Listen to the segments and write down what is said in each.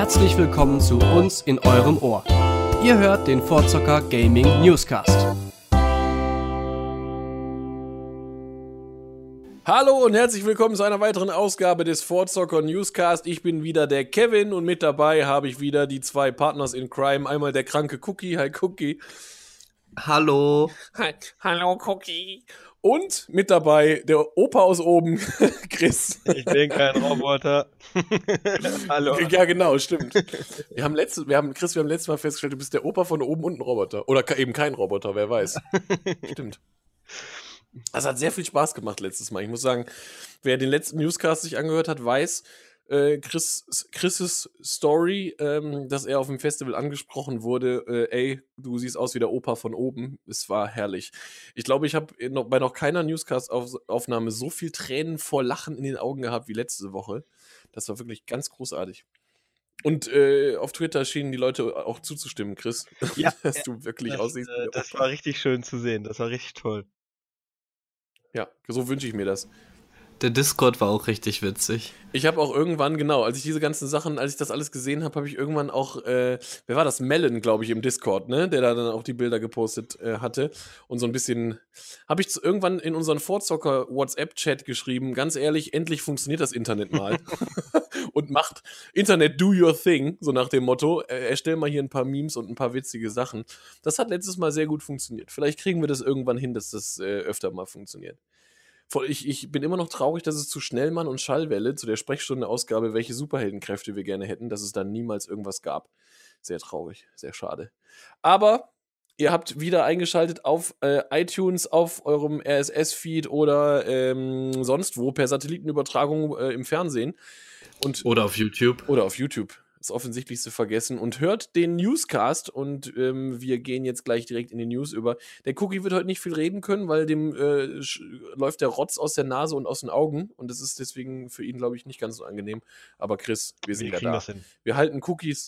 Herzlich willkommen zu uns in eurem Ohr. Ihr hört den Vorzocker Gaming Newscast. Hallo und herzlich willkommen zu einer weiteren Ausgabe des Vorzocker Newscast. Ich bin wieder der Kevin und mit dabei habe ich wieder die zwei Partners in Crime. Einmal der kranke Cookie. Hi Cookie. Hallo. Hi. Hallo Cookie. Und mit dabei der Opa aus oben, Chris. Ich bin kein Roboter. Hallo. Ja, genau, stimmt. Wir haben letztes Mal festgestellt, du bist der Opa von oben und ein Roboter. Oder eben kein Roboter, wer weiß. Stimmt. Das hat sehr viel Spaß gemacht letztes Mal. Ich muss sagen, wer den letzten Newscast sich angehört hat, weiß, Chris' Story, dass er auf dem Festival angesprochen wurde, ey, du siehst aus wie der Opa von oben. Es war herrlich. Ich glaube, ich habe bei noch keiner Newscast-Aufnahme so viel Tränen vor Lachen in den Augen gehabt wie letzte Woche. Das war wirklich ganz großartig. Und auf Twitter schienen die Leute auch zuzustimmen, Chris, Ja, dass du wirklich aussiehst wie der das Opa. war richtig schön zu sehen. Das war richtig toll. Ja, so wünsche ich mir das. Der Discord war auch richtig witzig. Ich habe auch irgendwann, genau, als ich das alles gesehen habe, habe ich irgendwann auch, wer war das? Melon, glaube ich, im Discord, ne? Der da dann auch die Bilder gepostet hatte. Und so ein bisschen, habe ich irgendwann in unseren Vorzocker-WhatsApp-Chat geschrieben, ganz ehrlich, endlich funktioniert das Internet mal. Und macht Internet do your thing, so nach dem Motto, erstell mal hier ein paar Memes und ein paar witzige Sachen. Das hat letztes Mal sehr gut funktioniert. Vielleicht kriegen wir das irgendwann hin, dass das öfter mal funktioniert. Ich bin immer noch traurig, dass es zu Schnellmann und Schallwelle, zu der Sprechstunde-Ausgabe, welche Superheldenkräfte wir gerne hätten, dass es da niemals irgendwas gab. Sehr traurig, sehr schade. Aber ihr habt wieder eingeschaltet auf iTunes, auf eurem RSS-Feed oder sonst wo per Satellitenübertragung im Fernsehen. Oder auf YouTube. Oder auf YouTube. Das Offensichtlichste vergessen. Und hört den Newscast und wir gehen jetzt gleich direkt in die News über. Der Cookie wird heute nicht viel reden können, weil dem läuft der Rotz aus der Nase und aus den Augen. Und das ist deswegen für ihn, glaube ich, nicht ganz so angenehm. Aber Chris, wir sind ja da. Wir halten Cookies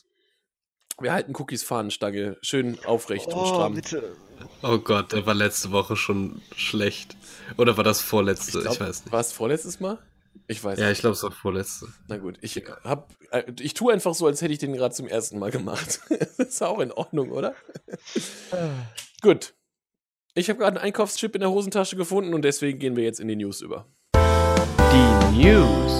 Fahnenstange schön aufrecht und stramm. Bitte. Oh Gott, der war letzte Woche schon schlecht. Oder war das vorletzte? Ich weiß nicht. War es vorletztes Mal? Ich weiß Ja, nicht. ich glaube, es war vorletzte. Na gut, ich tue einfach so, als hätte ich den gerade zum ersten Mal gemacht. Das ist auch in Ordnung, oder? Gut. Ich habe gerade einen Einkaufschip in der Hosentasche gefunden und deswegen gehen wir jetzt in die News über. Die News.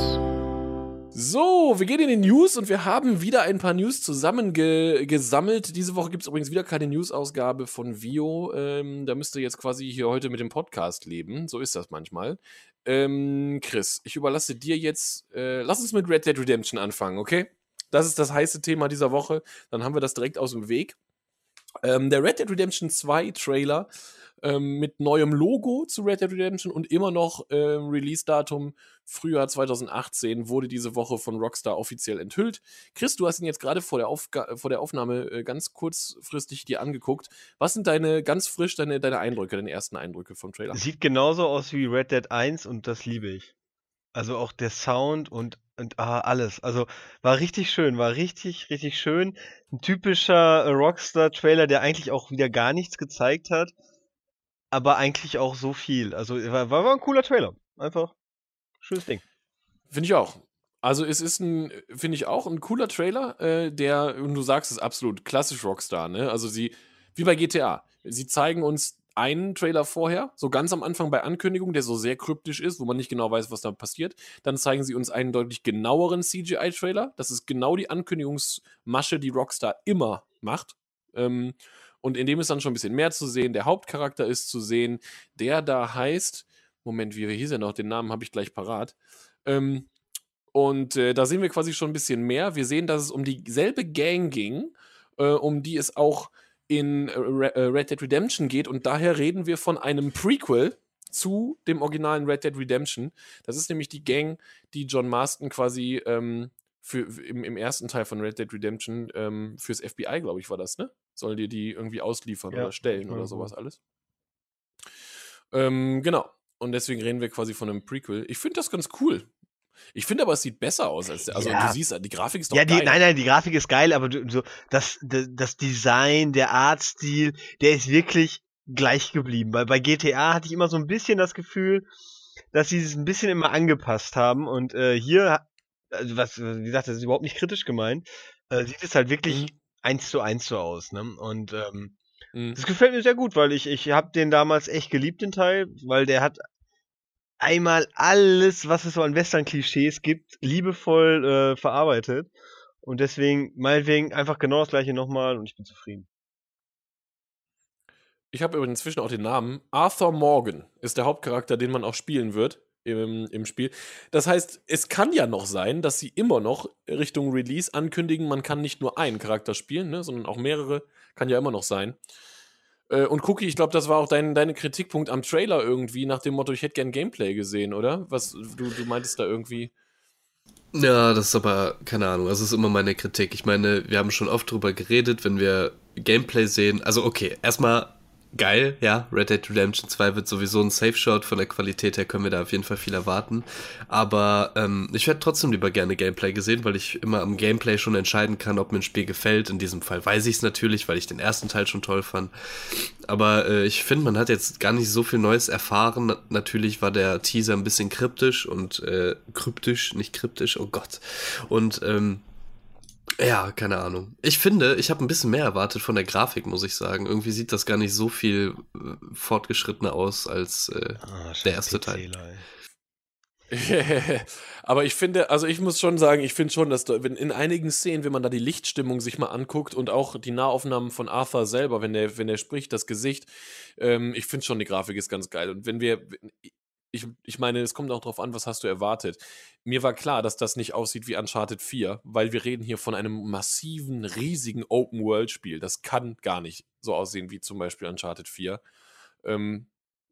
So, wir gehen in die News und wir haben wieder ein paar News zusammengesammelt. Diese Woche gibt es übrigens wieder keine News-Ausgabe von Vio. Da müsst ihr jetzt quasi hier heute mit dem Podcast leben. So ist das manchmal. Chris, ich überlasse dir jetzt, lass uns mit Red Dead Redemption anfangen, okay? Das ist das heiße Thema dieser Woche. Dann haben wir das direkt aus dem Weg. Der Red Dead Redemption 2 Trailer mit neuem Logo zu Red Dead Redemption und immer noch Release-Datum Frühjahr 2018 wurde diese Woche von Rockstar offiziell enthüllt. Chris, du hast ihn jetzt gerade vor der Aufnahme ganz kurzfristig dir angeguckt. Was sind deine Eindrücke, deine ersten Eindrücke vom Trailer? Sieht genauso aus wie Red Dead 1 und das liebe ich. Also auch der Sound und alles. Also war richtig schön, war richtig, richtig schön. Ein typischer Rockstar-Trailer, der eigentlich auch wieder gar nichts gezeigt hat, aber eigentlich auch so viel. Also war ein cooler Trailer. Einfach schönes Ding. Finde ich auch. Also es ist finde ich auch, ein cooler Trailer, und du sagst es absolut, klassisch Rockstar, ne? Also wie bei GTA, sie zeigen uns einen Trailer vorher, so ganz am Anfang bei Ankündigung, der so sehr kryptisch ist, wo man nicht genau weiß, was da passiert. Dann zeigen sie uns einen deutlich genaueren CGI-Trailer. Das ist genau die Ankündigungsmasche, die Rockstar immer macht. Und in dem ist dann schon ein bisschen mehr zu sehen. Der Hauptcharakter ist zu sehen, der da heißt, Moment, wie hieß er noch? Den Namen habe ich gleich parat. Da sehen wir quasi schon ein bisschen mehr. Wir sehen, dass es um dieselbe Gang ging, um die es auch in Red Dead Redemption geht. Und daher reden wir von einem Prequel zu dem originalen Red Dead Redemption. Das ist nämlich die Gang, die John Marston quasi im ersten Teil von Red Dead Redemption fürs FBI, glaube ich, war das, ne? Soll dir die irgendwie ausliefern oder stellen oder sowas alles. Genau. Und deswegen reden wir quasi von einem Prequel. Ich finde das ganz cool. Ich finde aber, es sieht besser aus als du siehst, die Grafik ist doch geil. Nein, die Grafik ist geil, aber das Design, der Artstil, der ist wirklich gleich geblieben. Weil bei GTA hatte ich immer so ein bisschen das Gefühl, dass sie es ein bisschen immer angepasst haben und hier, also wie gesagt, das ist überhaupt nicht kritisch gemeint, sieht es halt wirklich Mhm. 1:1 so aus, ne? Und Mhm. das gefällt mir sehr gut, weil ich habe den damals echt geliebt, den Teil, weil der hat einmal alles, was es so an Western-Klischees gibt, liebevoll verarbeitet. Und deswegen, meinetwegen, einfach genau das gleiche nochmal und ich bin zufrieden. Ich habe übrigens inzwischen auch den Namen. Arthur Morgan ist der Hauptcharakter, den man auch spielen wird im Spiel. Das heißt, es kann ja noch sein, dass sie immer noch Richtung Release ankündigen, man kann nicht nur einen Charakter spielen, ne, sondern auch mehrere. Kann ja immer noch sein. Und Cookie, ich glaube, das war auch deine Kritikpunkt am Trailer irgendwie, nach dem Motto, ich hätte gern Gameplay gesehen, oder? Du meintest da irgendwie. Ja, das ist aber, keine Ahnung, das ist immer meine Kritik. Ich meine, wir haben schon oft drüber geredet, wenn wir Gameplay sehen. Also okay, erstmal geil, ja, Red Dead Redemption 2 wird sowieso ein Safe-Shot, von der Qualität her können wir da auf jeden Fall viel erwarten. Aber ich hätte trotzdem lieber gerne Gameplay gesehen, weil ich immer am Gameplay schon entscheiden kann, ob mir ein Spiel gefällt. In diesem Fall weiß ich es natürlich, weil ich den ersten Teil schon toll fand. Aber ich finde, man hat jetzt gar nicht so viel Neues erfahren. Natürlich war der Teaser ein bisschen kryptisch und kryptisch, nicht kryptisch, oh Gott. Und ja, keine Ahnung. Ich finde, ich habe ein bisschen mehr erwartet von der Grafik, muss ich sagen. Irgendwie sieht das gar nicht so viel fortgeschrittener aus als der erste Teil. PCler, Aber ich finde, also ich muss schon sagen, ich finde schon, dass wenn in einigen Szenen, wenn man da die Lichtstimmung sich mal anguckt und auch die Nahaufnahmen von Arthur selber, wenn der spricht, das Gesicht, ich finde schon, die Grafik ist ganz geil. Und ich meine, es kommt auch drauf an, was hast du erwartet. Mir war klar, dass das nicht aussieht wie Uncharted 4, weil wir reden hier von einem massiven, riesigen Open-World-Spiel. Das kann gar nicht so aussehen wie zum Beispiel Uncharted 4. Ähm,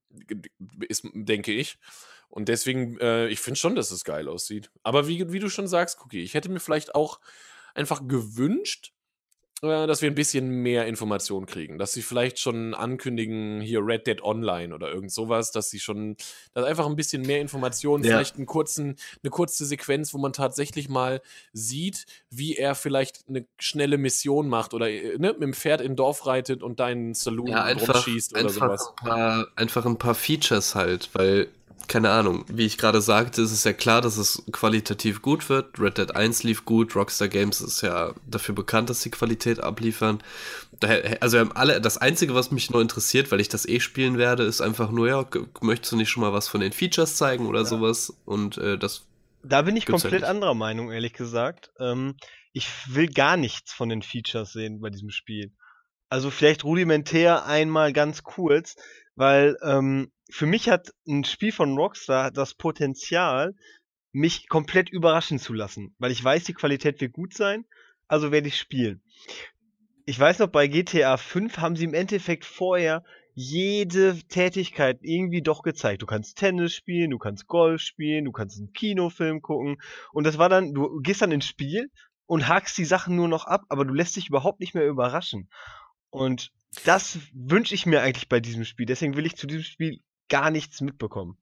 ist, denke ich. Und deswegen, ich finde schon, dass es geil aussieht. Aber wie du schon sagst, Cookie, ich hätte mir vielleicht auch einfach gewünscht, dass wir ein bisschen mehr Informationen kriegen. Dass sie vielleicht schon ankündigen, hier Red Dead Online oder irgend sowas, dass einfach ein bisschen mehr Informationen, Ja. vielleicht eine kurze Sequenz, wo man tatsächlich mal sieht, wie er vielleicht eine schnelle Mission macht oder ne, mit dem Pferd im Dorf reitet und deinen Saloon Ja, rumschießt oder sowas. einfach ein paar Features halt, weil, keine Ahnung, wie ich gerade sagte, ist es ja klar, dass es qualitativ gut wird. Red Dead 1 lief gut, Rockstar Games ist ja dafür bekannt, dass sie Qualität abliefern. Also wir haben alle, das Einzige, was mich nur interessiert, weil ich das spielen werde, ist einfach nur, ja, möchtest du nicht schon mal was von den Features zeigen oder sowas? Und das Da bin ich gibt's ja komplett nicht. anderer Meinung, ehrlich gesagt. Ich will gar nichts von den Features sehen bei diesem Spiel. Also vielleicht rudimentär einmal ganz kurz, weil für mich hat ein Spiel von Rockstar das Potenzial, mich komplett überraschen zu lassen, weil ich weiß, die Qualität wird gut sein, also werde ich spielen. Ich weiß noch, bei GTA 5 haben sie im Endeffekt vorher jede Tätigkeit irgendwie doch gezeigt. Du kannst Tennis spielen, du kannst Golf spielen, du kannst einen Kinofilm gucken. Und das war dann, du gehst dann ins Spiel und hakst die Sachen nur noch ab, aber du lässt dich überhaupt nicht mehr überraschen. Und das wünsche ich mir eigentlich bei diesem Spiel. Deswegen will ich zu diesem Spiel gar nichts mitbekommen.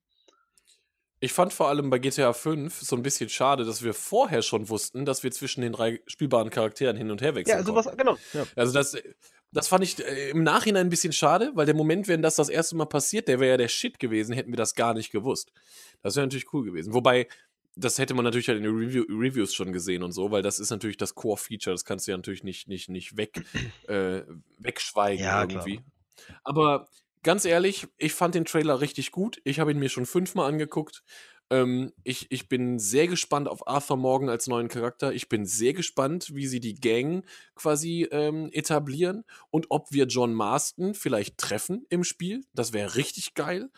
Ich fand vor allem bei GTA 5 so ein bisschen schade, dass wir vorher schon wussten, dass wir zwischen den 3 spielbaren Charakteren hin und her wechseln Ja, sowas, konnten. genau. Ja. Also das fand ich im Nachhinein ein bisschen schade, weil der Moment, wenn das erste Mal passiert, der wäre ja der Shit gewesen, hätten wir das gar nicht gewusst. Das wäre natürlich cool gewesen. Wobei, das hätte man natürlich halt in den Reviews schon gesehen und so, weil das ist natürlich das Core-Feature, das kannst du ja natürlich nicht wegschweigen Ja, klar. irgendwie. Aber ganz ehrlich, ich fand den Trailer richtig gut. Ich habe ihn mir schon 5-mal angeguckt. Ich bin sehr gespannt auf Arthur Morgan als neuen Charakter. Ich bin sehr gespannt, wie sie die Gang quasi etablieren und ob wir John Marston vielleicht treffen im Spiel. Das wäre richtig geil.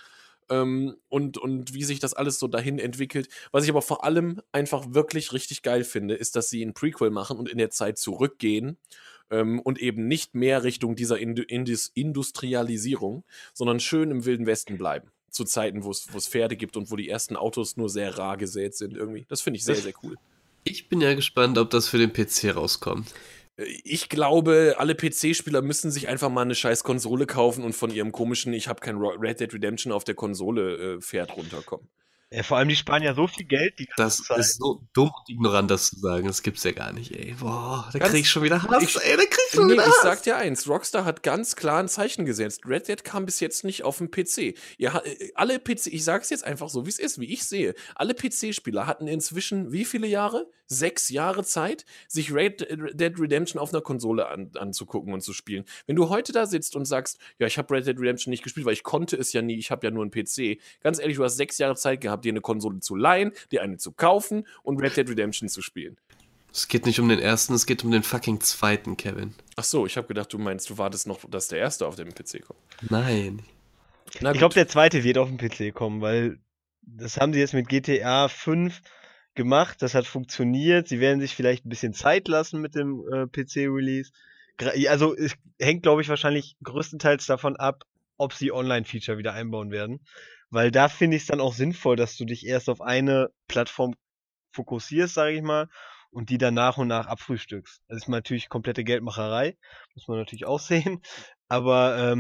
Und wie sich das alles so dahin entwickelt. Was ich aber vor allem einfach wirklich richtig geil finde, ist, dass sie ein Prequel machen und in der Zeit zurückgehen und eben nicht mehr Richtung dieser Industrialisierung, sondern schön im Wilden Westen bleiben. Zu Zeiten, wo es Pferde gibt und wo die ersten Autos nur sehr rar gesät sind irgendwie. Das finde ich sehr, sehr cool. Ich bin ja gespannt, ob das für den PC rauskommt. Ich glaube, alle PC-Spieler müssen sich einfach mal eine scheiß Konsole kaufen und von ihrem komischen, ich habe kein Red Dead Redemption auf der Konsole Pferd runterkommen. Ja, vor allem, die sparen ja so viel Geld die ganze Das Zeit. ist so dumm und ignorant, das zu sagen. Das gibt's ja gar nicht, ey. Boah, da Ganz- krieg ich schon wieder Hass, ich- ey. Da krieg ich schon Nee, wieder ich Hass. sag dir eins, Rockstar hat ganz klar ein Zeichen gesetzt. Red Dead kam bis jetzt nicht auf dem PC. Ich sag's jetzt einfach so, wie es ist, wie ich sehe. Alle PC-Spieler hatten inzwischen wie viele Jahre? 6 Jahre Zeit, sich Red Dead Redemption auf einer Konsole anzugucken und zu spielen. Wenn du heute da sitzt und sagst, ja, ich habe Red Dead Redemption nicht gespielt, weil ich konnte es ja nie, ich habe ja nur einen PC. Ganz ehrlich, du hast 6 Jahre Zeit gehabt, dir eine Konsole zu leihen, dir eine zu kaufen und Red Dead Redemption zu spielen. Es geht nicht um den ersten, es geht um den fucking zweiten, Kevin. Ach so, ich habe gedacht, du meinst, du wartest noch, dass der erste auf dem PC kommt. Nein. Na Ich glaube, gut. der zweite wird auf den PC kommen, weil das haben sie jetzt mit GTA 5 gemacht, das hat funktioniert. Sie werden sich vielleicht ein bisschen Zeit lassen mit dem PC-Release. Also es hängt, glaube ich, wahrscheinlich größtenteils davon ab, ob sie Online-Feature wieder einbauen werden. Weil da finde ich es dann auch sinnvoll, dass du dich erst auf eine Plattform fokussierst, sage ich mal, und die dann nach und nach abfrühstückst. Das ist natürlich komplette Geldmacherei, muss man natürlich auch sehen. Aber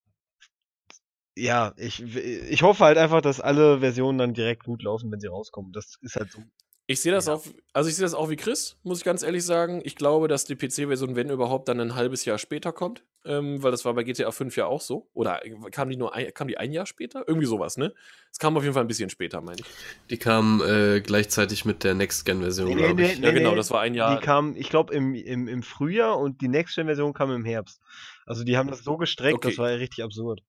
ja, ich hoffe halt einfach, dass alle Versionen dann direkt gut laufen, wenn sie rauskommen. Das ist halt so. Ich sehe das Ja. auch, also ich sehe das auch wie Chris, muss ich ganz ehrlich sagen. Ich glaube, dass die PC-Version, wenn überhaupt, dann ein halbes Jahr später kommt. Weil das war bei GTA 5 ja auch so. Oder kam die ein Jahr später? Irgendwie sowas, ne? Es kam auf jeden Fall ein bisschen später, meine ich. Die kam gleichzeitig mit der Next-Gen-Version, glaube ich. Ja, genau, das war ein Jahr. Die kam, ich glaube, im Frühjahr und die Next-Gen-Version kam im Herbst. Also die haben das so gestreckt, Okay. das war ja richtig absurd.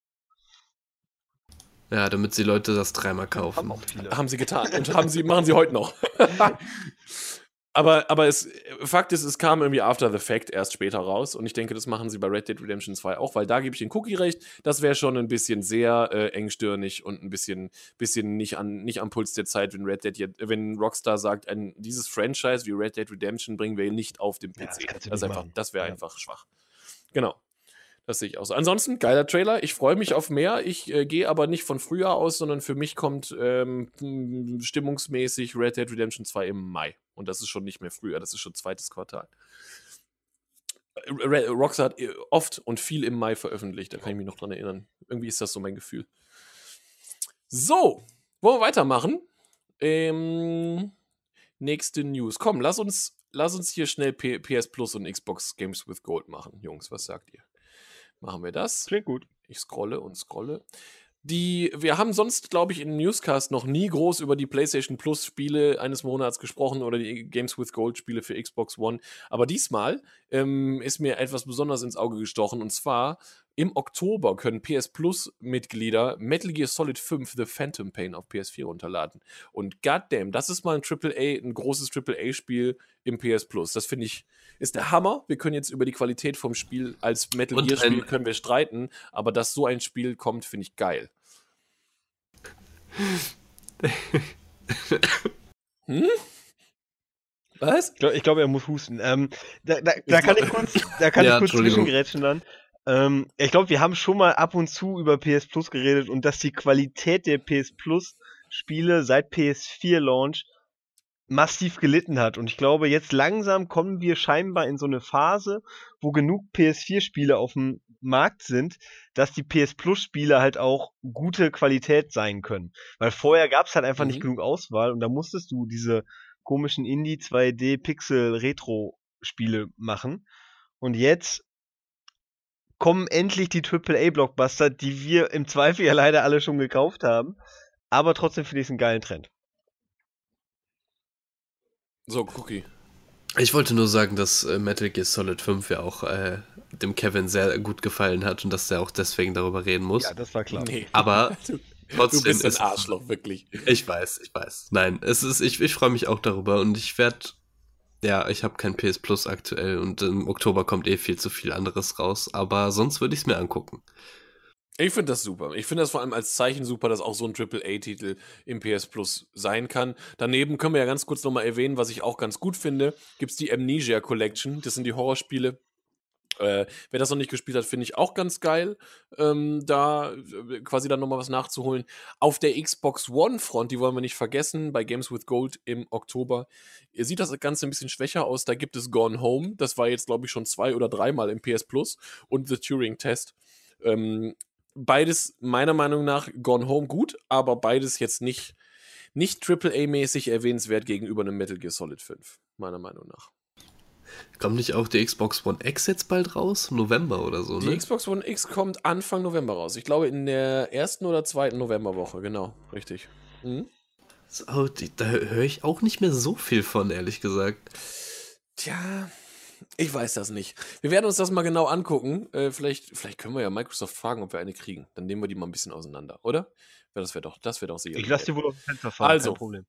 Ja, damit die Leute das dreimal kaufen. Haben auch viele. Haben sie getan und machen sie heute noch. aber Fakt ist, es kam irgendwie after the fact erst später raus und ich denke, das machen sie bei Red Dead Redemption 2 auch, weil da gebe ich den Cookie recht, das wäre schon ein bisschen sehr engstirnig und ein bisschen nicht am Puls der Zeit, wenn Rockstar sagt, dieses Franchise wie Red Dead Redemption bringen wir nicht auf dem Ja, das PC. kannst du Das, nicht machen. das wäre Ja. einfach schwach. Genau. Das sehe ich auch so. Ansonsten, geiler Trailer. Ich freue mich auf mehr. Ich gehe aber nicht von früher aus, sondern für mich kommt stimmungsmäßig Red Dead Redemption 2 im Mai. Und das ist schon nicht mehr früher, das ist schon zweites Quartal. Rockstar hat oft und viel im Mai veröffentlicht, da kann ich mich noch dran erinnern. Irgendwie ist das so mein Gefühl. So, wollen wir weitermachen? Nächste News. Komm, lass uns hier schnell PS Plus und Xbox Games with Gold machen. Jungs, was sagt ihr? Machen wir das. Klingt gut. Ich scrolle und scrolle. Wir haben sonst, glaube ich, in Newscast noch nie groß über die PlayStation Plus Spiele eines Monats gesprochen oder die Games with Gold Spiele für Xbox One. Aber diesmal ist mir etwas besonders ins Auge gestochen. Und zwar im Oktober können PS Plus Mitglieder Metal Gear Solid 5 The Phantom Pain auf PS4 runterladen. Und goddamn, das ist mal ein großes AAA-Spiel im PS Plus. Das finde ich, ist der Hammer. Wir können jetzt über die Qualität vom Spiel als Metal Gear Spiel können wir streiten, aber dass so ein Spiel kommt, finde ich geil. Was? Ich glaube, er muss husten. Da kann ich kurz Entschuldigung. zwischengrätschen dann. Ich glaube, wir haben schon mal ab und zu über PS Plus geredet und dass die Qualität der PS Plus Spiele seit PS4 Launch massiv gelitten hat. Und ich glaube, jetzt langsam kommen wir scheinbar in so eine Phase, wo genug PS4-Spiele auf dem Markt sind, dass die PS Plus-Spiele halt auch gute Qualität sein können. Weil vorher gab es halt einfach nicht genug Auswahl und da musstest du diese komischen Indie 2D Pixel Retro Spiele machen. Und jetzt kommen endlich die AAA Blockbuster, die wir im Zweifel ja leider alle schon gekauft haben. Aber trotzdem finde ich es einen geilen Trend. So, Cookie. Ich wollte nur sagen, dass Metal Gear Solid 5 ja auch dem Kevin sehr gut gefallen hat und dass er auch deswegen darüber reden muss. Ja, das war klar. Nee. Aber trotzdem Du bist ist ein Arschloch, wirklich. Ich weiß. Nein, ich freue mich auch darüber und ich habe kein PS Plus aktuell und im Oktober kommt viel zu viel anderes raus, aber sonst würde ich es mir angucken. Ich finde das super. Ich finde das vor allem als Zeichen super, dass auch so ein AAA-Titel im PS Plus sein kann. Daneben können wir ja ganz kurz nochmal erwähnen, was ich auch ganz gut finde, gibt es die Amnesia Collection. Das sind die Horrorspiele. Wer das noch nicht gespielt hat, finde ich auch ganz geil, da quasi dann nochmal was nachzuholen. Auf der Xbox One-Front, die wollen wir nicht vergessen, bei Games with Gold im Oktober, sieht das Ganze ein bisschen schwächer aus. Da gibt es Gone Home, das war jetzt, glaube ich, schon 2 oder 3 Mal im PS Plus und The Turing Test. Beides meiner Meinung nach Gone Home gut, aber beides jetzt nicht AAA-mäßig erwähnenswert gegenüber einem Metal Gear Solid 5, meiner Meinung nach. Kommt nicht auch die Xbox One X jetzt bald raus? November oder so, ne? Die Xbox One X kommt Anfang November raus. Ich glaube in der 1. oder 2. Novemberwoche, genau, richtig. Mhm. So, da höre ich auch nicht mehr so viel von, ehrlich gesagt. Tja, ich weiß das nicht. Wir werden uns das mal genau angucken. Vielleicht können wir ja Microsoft fragen, ob wir eine kriegen. Dann nehmen wir die mal ein bisschen auseinander, oder? Ja, das wäre doch sicherlich Ich lasse die nett. wohl auf dem Fenster fallen, Also, kein Problem.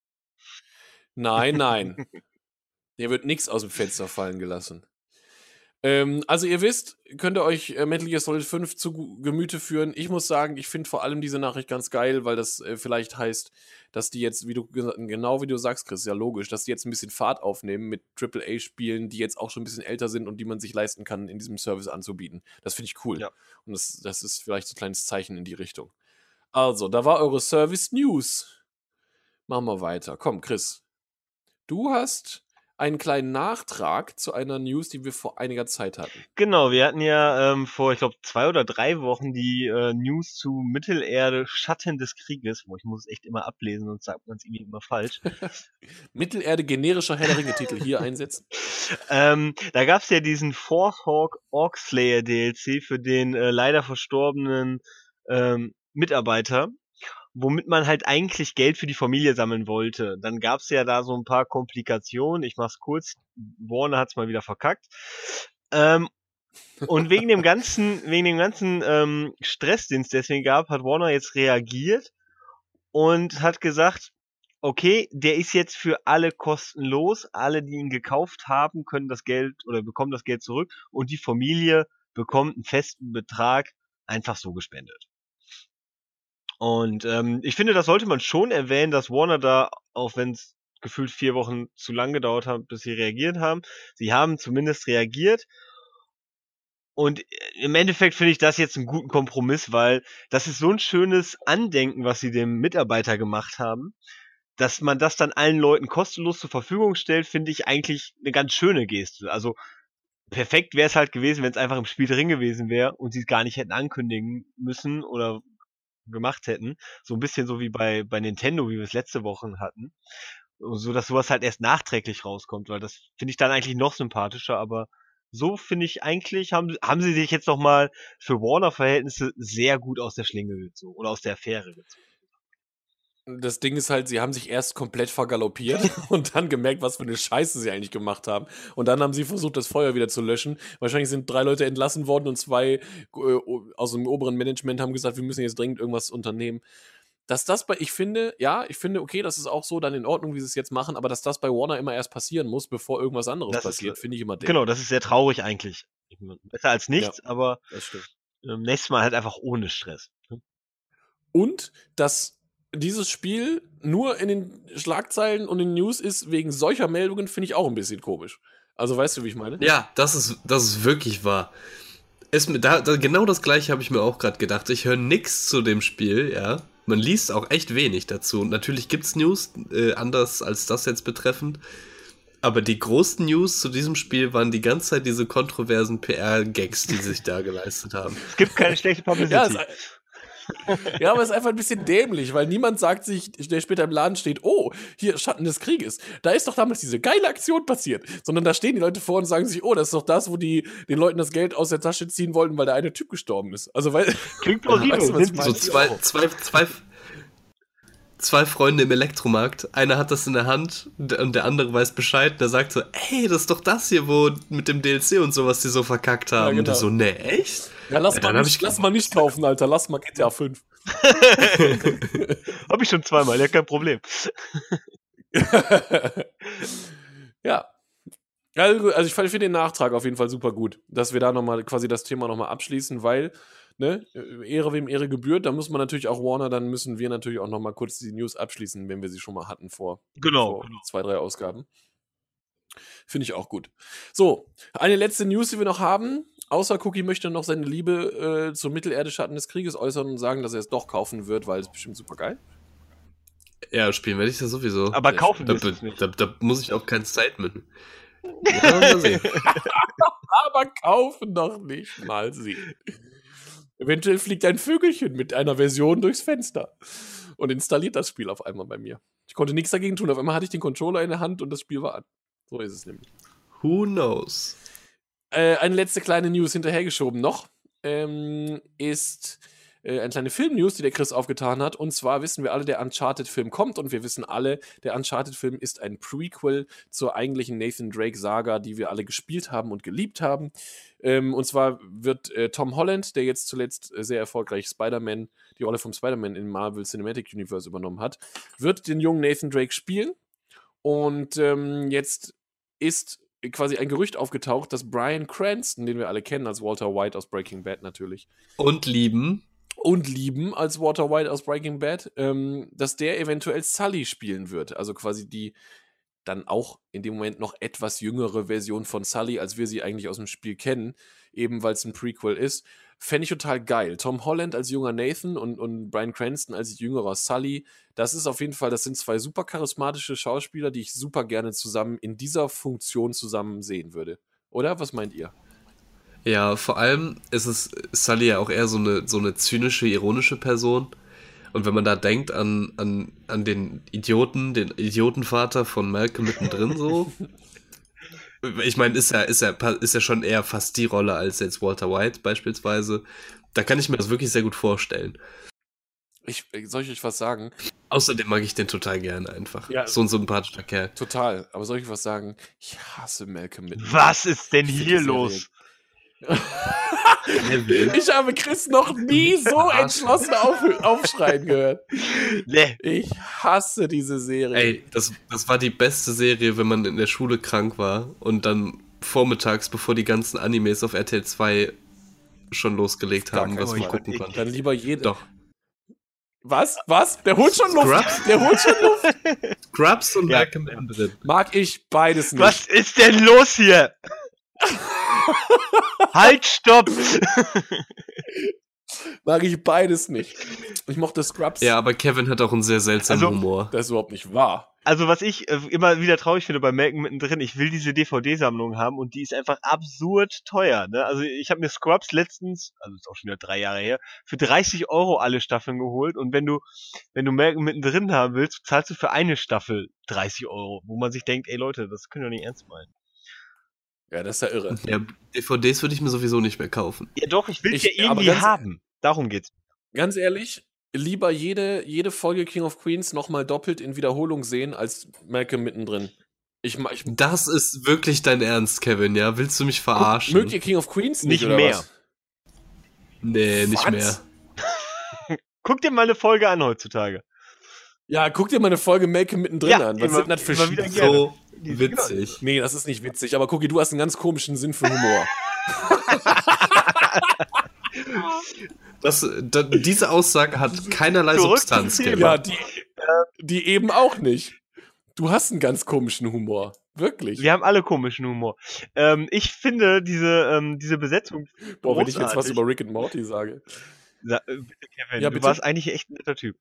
nein. Hier wird nichts aus dem Fenster fallen gelassen. Also ihr wisst, könnt ihr euch Metal Gear Solid 5 zu Gemüte führen. Ich muss sagen, ich finde vor allem diese Nachricht ganz geil, weil das vielleicht heißt, dass die jetzt, genau wie du sagst, Chris, ja logisch, dass die jetzt ein bisschen Fahrt aufnehmen mit AAA-Spielen, die jetzt auch schon ein bisschen älter sind und die man sich leisten kann, in diesem Service anzubieten. Das finde ich cool. Ja. Und das ist vielleicht so ein kleines Zeichen in die Richtung. Also, da war eure Service News. Machen wir weiter. Komm, Chris. Du hast einen kleinen Nachtrag zu einer News, die wir vor einiger Zeit hatten. Genau, wir hatten ja vor, ich glaube, 2 oder 3 Wochen die News zu Mittelerde Schatten des Krieges. Boah, ich muss es echt immer ablesen, sonst sagt man es irgendwie immer falsch. Mittelerde generischer Herr der Ringe-Titel hier einsetzen. Da gab es ja diesen Forthawk Orcslayer DLC für den leider verstorbenen Mitarbeiter, womit man halt eigentlich Geld für die Familie sammeln wollte. Dann gab's ja da so ein paar Komplikationen. Ich mach's kurz. Warner hat's mal wieder verkackt. Und wegen dem ganzen Stress, den es deswegen gab, hat Warner jetzt reagiert und hat gesagt, okay, der ist jetzt für alle kostenlos. Alle, die ihn gekauft haben, können das Geld oder bekommen das Geld zurück und die Familie bekommt einen festen Betrag einfach so gespendet. Und ich finde, das sollte man schon erwähnen, dass Warner da, auch wenn es gefühlt 4 Wochen zu lang gedauert hat, bis sie reagiert haben, sie haben zumindest reagiert. Und im Endeffekt finde ich das jetzt einen guten Kompromiss, weil das ist so ein schönes Andenken, was sie dem Mitarbeiter gemacht haben, dass man das dann allen Leuten kostenlos zur Verfügung stellt, finde ich eigentlich eine ganz schöne Geste. Also perfekt wäre es halt gewesen, wenn es einfach im Spiel drin gewesen wäre und sie es gar nicht hätten ankündigen müssen oder gemacht hätten. So ein bisschen so wie bei Nintendo, wie wir es letzte Woche hatten. So dass sowas halt erst nachträglich rauskommt, weil das finde ich dann eigentlich noch sympathischer, aber so finde ich eigentlich, haben sie sich jetzt noch mal für Warner-Verhältnisse sehr gut aus der Schlinge gezogen oder aus der Affäre gezogen. Das Ding ist halt, sie haben sich erst komplett vergaloppiert und dann gemerkt, was für eine Scheiße sie eigentlich gemacht haben. Und dann haben sie versucht, das Feuer wieder zu löschen. Wahrscheinlich sind 3 Leute entlassen worden und 2 aus dem oberen Management haben gesagt, wir müssen jetzt dringend irgendwas unternehmen. Ich finde, okay, das ist auch so dann in Ordnung, wie sie es jetzt machen, aber dass das bei Warner immer erst passieren muss, bevor irgendwas anderes passiert, finde ich immer dämlich. Genau, das ist sehr traurig eigentlich. Besser als nichts, aber Das stimmt. nächstes Mal halt einfach ohne Stress. Und dass dieses Spiel nur in den Schlagzeilen und in den News ist wegen solcher Meldungen, finde ich auch ein bisschen komisch. Also weißt du, wie ich meine? Ja, das ist wirklich wahr. Genau das Gleiche habe ich mir auch gerade gedacht. Ich höre nichts zu dem Spiel, ja. Man liest auch echt wenig dazu. Und natürlich gibt's News, anders als das jetzt betreffend. Aber die großen News zu diesem Spiel waren die ganze Zeit diese kontroversen PR-Gags, die sich da geleistet haben. Es gibt keine schlechte Publicity. Ja, aber es ist einfach ein bisschen dämlich, weil niemand sagt sich, der später im Laden steht, oh, hier Schatten des Krieges. Da ist doch damals diese geile Aktion passiert. Sondern da stehen die Leute vor und sagen sich, oh, das ist doch das, wo die den Leuten das Geld aus der Tasche ziehen wollten, weil der eine Typ gestorben ist. Also, weil. Klingt plausibel. Weißt du, was ich meine? So zwei Freunde im Elektromarkt. Einer hat das in der Hand und der andere weiß Bescheid. Der sagt so, ey, das ist doch das hier, wo mit dem DLC und sowas die so verkackt haben. Ja, genau. Und der so, ne, echt? Ja, lass mal nicht kaufen, Alter. Lass mal GTA 5. Hab ich schon 2-mal, ja, kein Problem. Ja. Also ich finde den Nachtrag auf jeden Fall super gut, dass wir da nochmal quasi das Thema nochmal abschließen, weil, ne, Ehre wem Ehre gebührt, da muss man natürlich auch Warner, dann müssen wir natürlich auch nochmal kurz die News abschließen, wenn wir sie schon mal hatten vor 2, 3 Ausgaben. Finde ich auch gut. So, eine letzte News, die wir noch haben. Außer Cookie möchte noch seine Liebe zur Mittelerde Schatten des Krieges äußern und sagen, dass er es doch kaufen wird, weil es bestimmt super geil. Ja, spielen werde ich ja sowieso. Aber kaufen wirst du es nicht. Da muss ich auch kein Statement. Ja, mal sehen. Aber kaufen doch nicht, mal sehen. Eventuell fliegt ein Vögelchen mit einer Version durchs Fenster und installiert das Spiel auf einmal bei mir. Ich konnte nichts dagegen tun. Auf einmal hatte ich den Controller in der Hand und das Spiel war an. So ist es nämlich. Who knows? Eine letzte kleine News hinterhergeschoben noch ist eine kleine Film-News, die der Chris aufgetan hat. Und zwar wissen wir alle, der Uncharted-Film kommt und wir wissen alle, der Uncharted-Film ist ein Prequel zur eigentlichen Nathan Drake-Saga, die wir alle gespielt haben und geliebt haben. Und zwar wird Tom Holland, der jetzt zuletzt sehr erfolgreich die Rolle vom Spider-Man im Marvel Cinematic Universe übernommen hat, wird den jungen Nathan Drake spielen. Und jetzt ist quasi ein Gerücht aufgetaucht, dass Bryan Cranston, den wir alle kennen als Walter White aus Breaking Bad natürlich, Und lieben als Walter White aus Breaking Bad, dass der eventuell Sully spielen wird. Also quasi die dann auch in dem Moment noch etwas jüngere Version von Sully, als wir sie eigentlich aus dem Spiel kennen, eben weil es ein Prequel ist. Fände ich total geil. Tom Holland als junger Nathan und Bryan Cranston als jüngerer Sully, das sind zwei super charismatische Schauspieler, die ich super gerne zusammen in dieser Funktion zusammen sehen würde. Oder? Was meint ihr? Ja, vor allem ist es Sully ja auch eher so eine zynische, ironische Person. Und wenn man da denkt an den Idiotenvater von Malcolm mittendrin so. Ich meine, ist ja schon eher fast die Rolle als jetzt Walter White beispielsweise. Da kann ich mir das wirklich sehr gut vorstellen. Soll ich euch was sagen? Außerdem mag ich den total gerne einfach. Ja. So ein sympathischer Kerl. Total. Aber soll ich was sagen? Ich hasse Malcolm mittendrin. Was ist denn Ich find hier die los? Ich habe Chris noch nie so entschlossen aufschreien gehört. Nee. Ich hasse diese Serie. Ey, das war die beste Serie, wenn man in der Schule krank war und dann vormittags, bevor die ganzen Animes auf RTL 2 schon losgelegt haben, was man gucken konnte. Dann lieber jeder. Doch. Was? Der holt schon Luft. Scrubs? Der holt schon Luft. Scrubs und Ja. Malcolm mittendrin. Mag ich beides nicht. Was ist denn los hier? Halt, stopp! Mag ich beides nicht. Ich mochte Scrubs. Ja, aber Kevin hat auch einen sehr seltsamen Also- Humor. Das ist überhaupt nicht wahr. Also was ich immer wieder traurig finde bei Malcolm mittendrin, ich will diese DVD-Sammlung haben und die ist einfach absurd teuer. Ne? Also ich habe mir Scrubs letztens, also ist auch schon wieder 3 Jahre her, für 30 € alle Staffeln geholt und wenn du Malcolm mittendrin haben willst, zahlst du für eine Staffel 30 €, wo man sich denkt, ey Leute, das könnt ihr doch nicht ernst meinen. Ja, das ist ja irre. Ja, DVDs würde ich mir sowieso nicht mehr kaufen. Ja doch, ich will es Ich- ja aber irgendwie ganz- haben. Darum geht's. Ganz ehrlich, lieber jede Folge King of Queens nochmal doppelt in Wiederholung sehen, als Malcolm mittendrin. Das ist wirklich dein Ernst, Kevin, ja? Willst du mich verarschen? Mögt ihr King of Queens nicht, Nicht oder mehr. was? Nee, nicht Was? mehr. Guck dir mal eine Folge an heutzutage. Ja, guck dir mal eine Folge Malcolm mittendrin Ja, an. Was immer- sind das für immer wieder Shit? gerne. So Die- witzig. Nee, das ist nicht witzig, aber Cookie, du hast einen ganz komischen Sinn für Humor. Diese Aussage hat keinerlei Zurück Substanz, zum Kevin. Thema. Ja, die eben auch nicht. Du hast einen ganz komischen Humor. Wirklich. Wir haben alle komischen Humor. Ich finde diese Besetzung Boah, wenn ich jetzt was großartig. über Rick and Morty sage. Bitte, Kevin, Ja, du bitte? warst eigentlich echt ein netter Typ.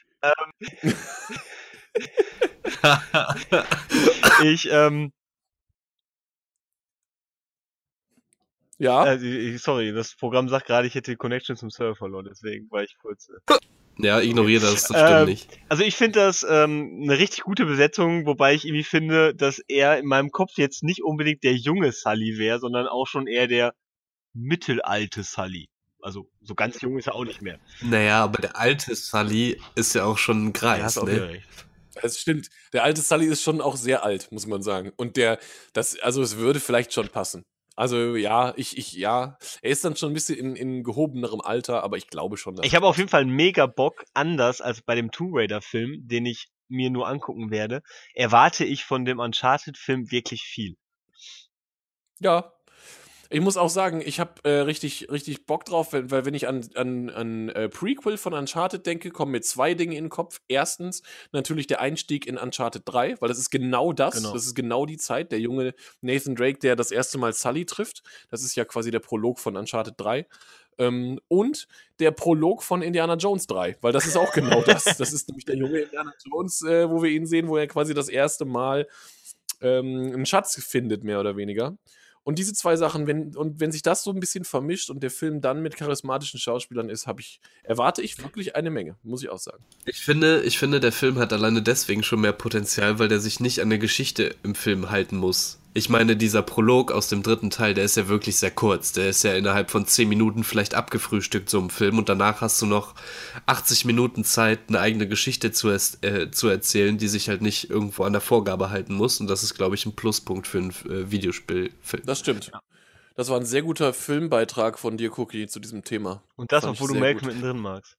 Ja? Sorry, das Programm sagt gerade, ich hätte die Connection zum Server verloren, deswegen war ich kurz. Ja, ignoriere das stimmt nicht. Also ich finde das eine richtig gute Besetzung, wobei ich irgendwie finde, dass er in meinem Kopf jetzt nicht unbedingt der junge Sully wäre, sondern auch schon eher der mittelalte Sully. Also so ganz jung ist er auch nicht mehr. Naja, aber der alte Sully ist ja auch schon ein Ja, Greis, hast auch wieder ne? recht. Es stimmt. Der alte Sully ist schon auch sehr alt, muss man sagen. Und also es würde vielleicht schon passen. Also ja, er ist dann schon ein bisschen in gehobenerem Alter, aber ich glaube schon, dass Ich habe auf jeden Fall mega Bock, anders als bei dem Tomb Raider-Film, den ich mir nur angucken werde, erwarte ich von dem Uncharted-Film wirklich viel. ja. Ich muss auch sagen, ich habe richtig Bock drauf, weil wenn ich an Prequel von Uncharted denke, kommen mir 2 Dinge in den Kopf. Erstens natürlich der Einstieg in Uncharted 3, weil das ist genau das. Genau. Das ist genau die Zeit. Der junge Nathan Drake, der das erste Mal Sully trifft. Das ist ja quasi der Prolog von Uncharted 3. Und der Prolog von Indiana Jones 3, weil das ist auch genau das. Das ist nämlich der junge Indiana Jones, wo wir ihn sehen, wo er quasi das erste Mal einen Schatz findet, mehr oder weniger. Und diese 2 Sachen, wenn sich das so ein bisschen vermischt und der Film dann mit charismatischen Schauspielern ist, erwarte ich wirklich eine Menge, muss ich auch sagen. Ich finde, der Film hat alleine deswegen schon mehr Potenzial, weil der sich nicht an der Geschichte im Film halten muss. Ich meine, dieser Prolog aus dem 3. Teil, der ist ja wirklich sehr kurz. Der ist ja innerhalb von 10 Minuten vielleicht abgefrühstückt, so ein Film. Und danach hast du noch 80 Minuten Zeit, eine eigene Geschichte zu erzählen, die sich halt nicht irgendwo an der Vorgabe halten muss. Und das ist, glaube ich, ein Pluspunkt für einen Videospielfilm. Das stimmt. Das war ein sehr guter Filmbeitrag von dir, Cookie, zu diesem Thema. Und das, Fand ich obwohl du sehr Melk gut. mittendrin magst.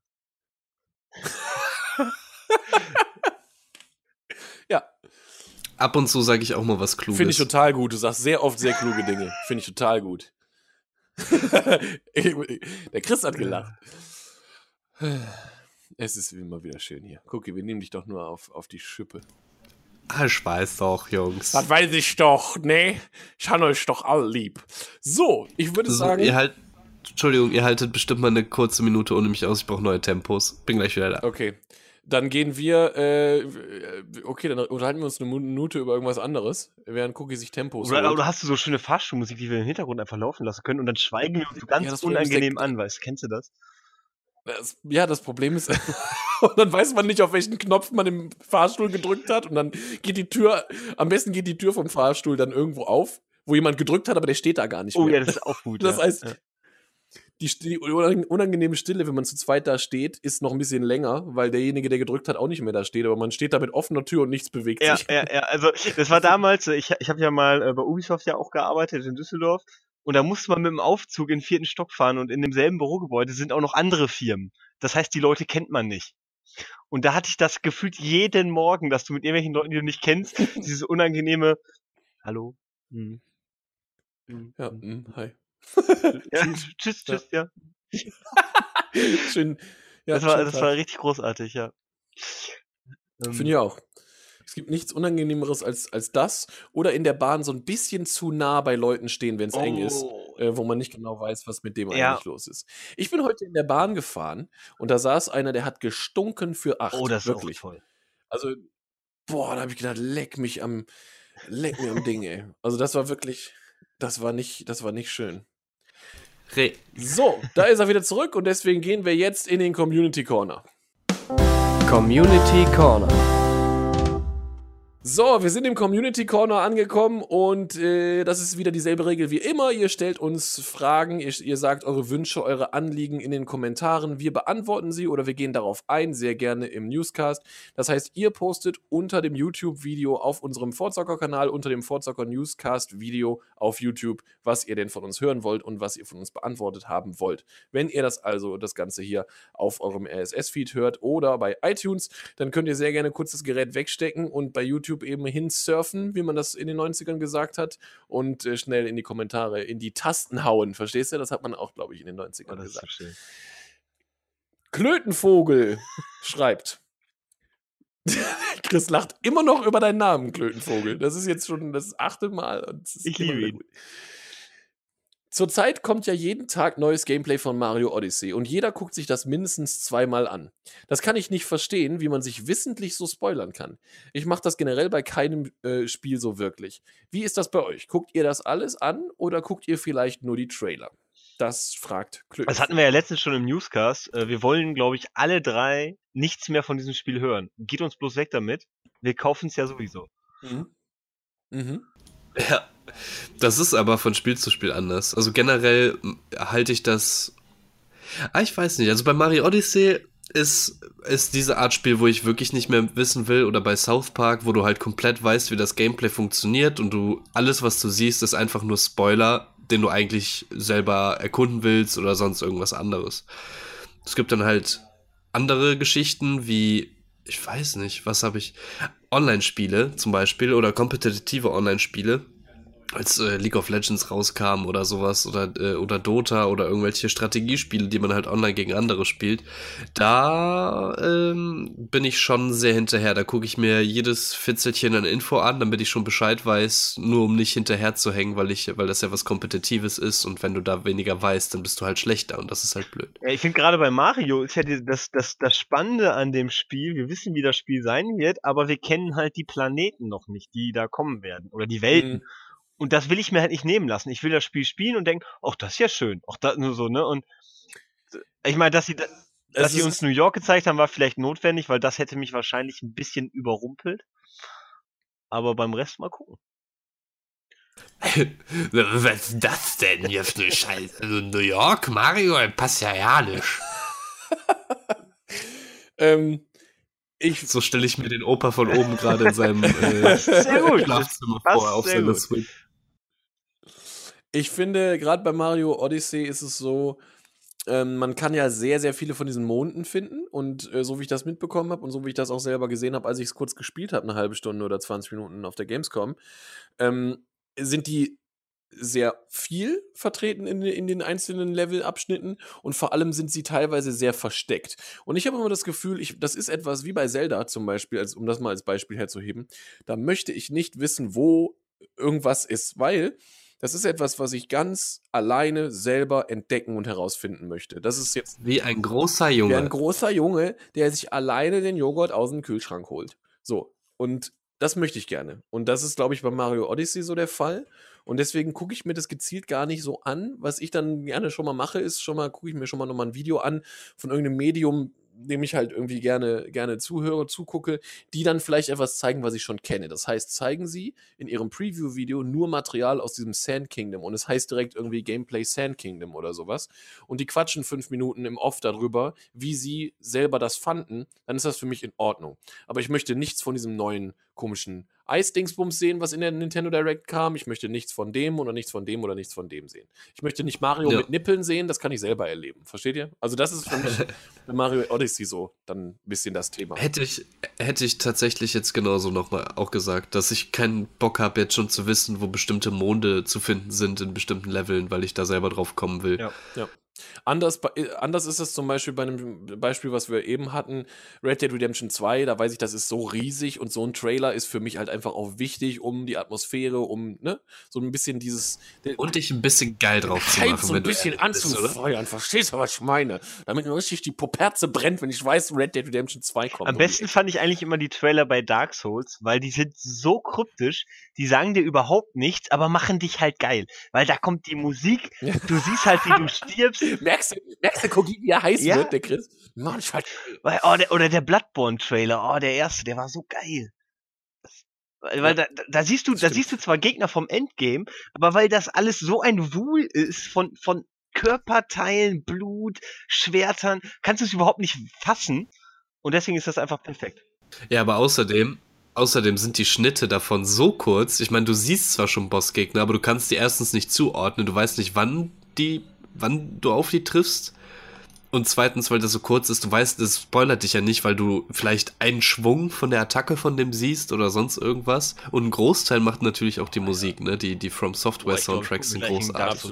Ja, Ab und zu sage ich auch mal was Kluges. finde ich total gut. Du sagst sehr oft sehr kluge Dinge. Finde ich total gut. Der Chris hat gelacht. Es ist immer wieder schön hier. Cookie, wir nehmen dich doch nur auf die Schippe. Ich weiß doch, Jungs. Das weiß ich doch, ne? Ich habe euch doch alle lieb. So, ich würde So, sagen... Entschuldigung, ihr haltet bestimmt mal eine kurze Minute ohne mich aus. Ich brauche neue Tempos. Bin gleich wieder da. Okay, dann gehen wir... okay, dann unterhalten wir uns eine Minute über irgendwas anderes, während Cookie sich Tempos holt. Oder hast du so schöne Fahrstuhlmusik, die wir im Hintergrund einfach laufen lassen können und dann schweigen wir uns so ganz das Problem ist, unangenehm an, weißt du, kennst du das? Das Problem ist, und dann weiß man nicht, auf welchen Knopf man im Fahrstuhl gedrückt hat und dann geht die Tür, am besten geht die Tür vom Fahrstuhl dann irgendwo auf, wo jemand gedrückt hat, aber der steht da gar nicht mehr. Oh ja, das ist auch gut. Das ja. heißt, ja. die unangenehme Stille, wenn man zu zweit da steht, ist noch ein bisschen länger, weil derjenige, der gedrückt hat, auch nicht mehr da steht, aber man steht da mit offener Tür und nichts bewegt Ja, sich. ja, also das war damals, ich habe ja mal bei Ubisoft ja auch gearbeitet in Düsseldorf und da musste man mit dem Aufzug in den 4. Stock fahren und in demselben Bürogebäude sind auch noch andere Firmen. Das heißt, die Leute kennt man nicht. Und da hatte ich das gefühlt jeden Morgen, dass du mit irgendwelchen Leuten, die du nicht kennst, dieses unangenehme Hallo. Ja, hi. Ja, tschüss, ja. Schön. Ja, Das war richtig großartig, ja. Finde ich auch. Es gibt nichts Unangenehmeres als das. Oder in der Bahn so ein bisschen zu nah bei Leuten stehen, wenn es eng ist, wo man nicht genau weiß, was mit dem eigentlich los ist. Ich bin heute in der Bahn gefahren und da saß einer, der hat gestunken für 8. Oh, das ist wirklich. auch toll. Also, da habe ich gedacht, leck mir am Ding, ey. Also das war wirklich, das war nicht schön. So, da ist er wieder zurück und deswegen gehen wir jetzt in den Community Corner. Community Corner. So, wir sind im Community Corner angekommen und das ist wieder dieselbe Regel wie immer. Ihr stellt uns Fragen, ihr sagt eure Wünsche, eure Anliegen in den Kommentaren. Wir beantworten sie oder wir gehen darauf ein, sehr gerne im Newscast. Das heißt, ihr postet unter dem YouTube-Video auf unserem Fortzocker-Kanal, unter dem Fortzocker-Newscast-Video auf YouTube, was ihr denn von uns hören wollt und was ihr von uns beantwortet haben wollt. Wenn ihr das Ganze hier auf eurem RSS-Feed hört oder bei iTunes, dann könnt ihr sehr gerne kurz das Gerät wegstecken und bei YouTube eben hinsurfen, wie man das in den 90ern gesagt hat, und schnell in die Kommentare, in die Tasten hauen. Verstehst du? Das hat man auch, glaube ich, in den 90ern gesagt. So Klötenvogel schreibt. Chris lacht immer noch über deinen Namen, Klötenvogel. Das ist jetzt schon das 8. Mal. Und Ich liebe ihn. Gut. Zurzeit kommt ja jeden Tag neues Gameplay von Mario Odyssey und jeder guckt sich das mindestens 2-mal an. Das kann ich nicht verstehen, wie man sich wissentlich so spoilern kann. Ich mache das generell bei keinem Spiel so wirklich. Wie ist das bei euch? Guckt ihr das alles an oder guckt ihr vielleicht nur die Trailer? Das fragt Klöten. Das hatten wir ja letztens schon im Newscast. Wir wollen, glaube ich, alle 3 nichts mehr von diesem Spiel hören. Geht uns bloß weg damit. Wir kaufen es ja sowieso. Ja, das ist aber von Spiel zu Spiel anders. Also generell halte ich das... ich weiß nicht. Also bei Mario Odyssey ist diese Art Spiel, wo ich wirklich nicht mehr wissen will, oder bei South Park, wo du halt komplett weißt, wie das Gameplay funktioniert und du alles, was du siehst, ist einfach nur Spoiler, den du eigentlich selber erkunden willst oder sonst irgendwas anderes. Es gibt dann halt andere Geschichten wie, ich weiß nicht, was habe ich, Online-Spiele zum Beispiel oder kompetitive Online-Spiele, als League of Legends rauskam oder sowas oder Dota oder irgendwelche Strategiespiele, die man halt online gegen andere spielt, da bin ich schon sehr hinterher. Da gucke ich mir jedes Fitzelchen an Info an, damit ich schon Bescheid weiß, nur um nicht hinterher zu hängen, weil das ja was Kompetitives ist und wenn du da weniger weißt, dann bist du halt schlechter und das ist halt blöd. Ja, ich finde gerade bei Mario ist ja das Spannende an dem Spiel, wir wissen, wie das Spiel sein wird, aber wir kennen halt die Planeten noch nicht, die da kommen werden oder die Welten. Und das will ich mir halt nicht nehmen lassen. Ich will das Spiel spielen und denken, ach, das ist ja schön. Ach, das nur so, ne? Und ich meine, dass sie uns New York gezeigt haben, war vielleicht notwendig, weil das hätte mich wahrscheinlich ein bisschen überrumpelt. Aber beim Rest mal gucken. Was ist das denn hier für eine Scheiße? Also New York, Mario, passt ja nicht. So stelle ich mir den Opa von oben gerade in seinem Sehr gut. Schlafzimmer Passt vor auf sehr seiner gut. Switch. Ich finde, gerade bei Mario Odyssey ist es so, man kann ja sehr, sehr viele von diesen Monden finden. Und so wie ich das mitbekommen habe und so wie ich das auch selber gesehen habe, als ich es kurz gespielt habe, eine halbe Stunde oder 20 Minuten auf der Gamescom, sind die sehr viel vertreten in den einzelnen Levelabschnitten und vor allem sind sie teilweise sehr versteckt. Und ich habe immer das Gefühl, das ist etwas wie bei Zelda zum Beispiel, um das mal als Beispiel herzuheben, da möchte ich nicht wissen, wo irgendwas ist, weil das ist etwas, was ich ganz alleine selber entdecken und herausfinden möchte. Das ist jetzt Wie ein großer wie ein Junge. großer Junge, der sich alleine den Joghurt aus dem Kühlschrank holt. So, und das möchte ich gerne. Und das ist, glaube ich, bei Mario Odyssey so der Fall. Und deswegen gucke ich mir das gezielt gar nicht so an. Was ich dann gerne schon mal mache, ist gucke ich mir schon mal nochmal ein Video an von irgendeinem Medium, dem ich halt irgendwie gerne zuhöre, zugucke, die dann vielleicht etwas zeigen, was ich schon kenne. Das heißt, zeigen sie in ihrem Preview-Video nur Material aus diesem Sand Kingdom und es heißt direkt irgendwie Gameplay Sand Kingdom oder sowas und die quatschen 5 Minuten im Off darüber, wie sie selber das fanden, dann ist das für mich in Ordnung. Aber ich möchte nichts von diesem neuen komischen Eisdingsbums sehen, was in der Nintendo Direct kam. Ich möchte nichts von dem oder nichts von dem oder nichts von dem sehen. Ich möchte nicht Mario mit Nippeln sehen, das kann ich selber erleben. Versteht ihr? Also das ist für mich bei Mario Odyssey so dann ein bisschen das Thema. Hätte ich tatsächlich jetzt genauso nochmal auch gesagt, dass ich keinen Bock habe, jetzt schon zu wissen, wo bestimmte Monde zu finden sind in bestimmten Leveln, weil ich da selber drauf kommen will. Ja. Anders ist es zum Beispiel bei einem Beispiel, was wir eben hatten, Red Dead Redemption 2, da weiß ich, das ist so riesig und so ein Trailer ist für mich halt einfach auch wichtig, um die Atmosphäre, so ein bisschen und dich ein bisschen geil drauf zu Hype machen, so ein bisschen anzufeuern, verstehst du, was ich meine? Damit mir richtig die Poperze brennt, wenn ich weiß, Red Dead Redemption 2 kommt. Am besten fand ich eigentlich immer die Trailer bei Dark Souls, weil die sind so kryptisch, die sagen dir überhaupt nichts, aber machen dich halt geil. Weil da kommt die Musik, du siehst halt, wie du stirbst. Merkst du, guck, wie er heiß wird, der Chris? Mann, ich halt. Oder der Bloodborne-Trailer, der erste, der war so geil. Weil da siehst du zwar Gegner vom Endgame, aber weil das alles so ein Wust ist von Körperteilen, Blut, Schwertern, kannst du es überhaupt nicht fassen. Und deswegen ist das einfach perfekt. Ja, aber außerdem sind die Schnitte davon so kurz. Ich meine, du siehst zwar schon Bossgegner, aber du kannst die erstens nicht zuordnen. Du weißt nicht, wann du auf die triffst. Und zweitens, weil das so kurz ist, du weißt, das spoilert dich ja nicht, weil du vielleicht einen Schwung von der Attacke von dem siehst oder sonst irgendwas. Und ein Großteil macht natürlich auch die Musik, ne? Die From Software Soundtracks sind großartig.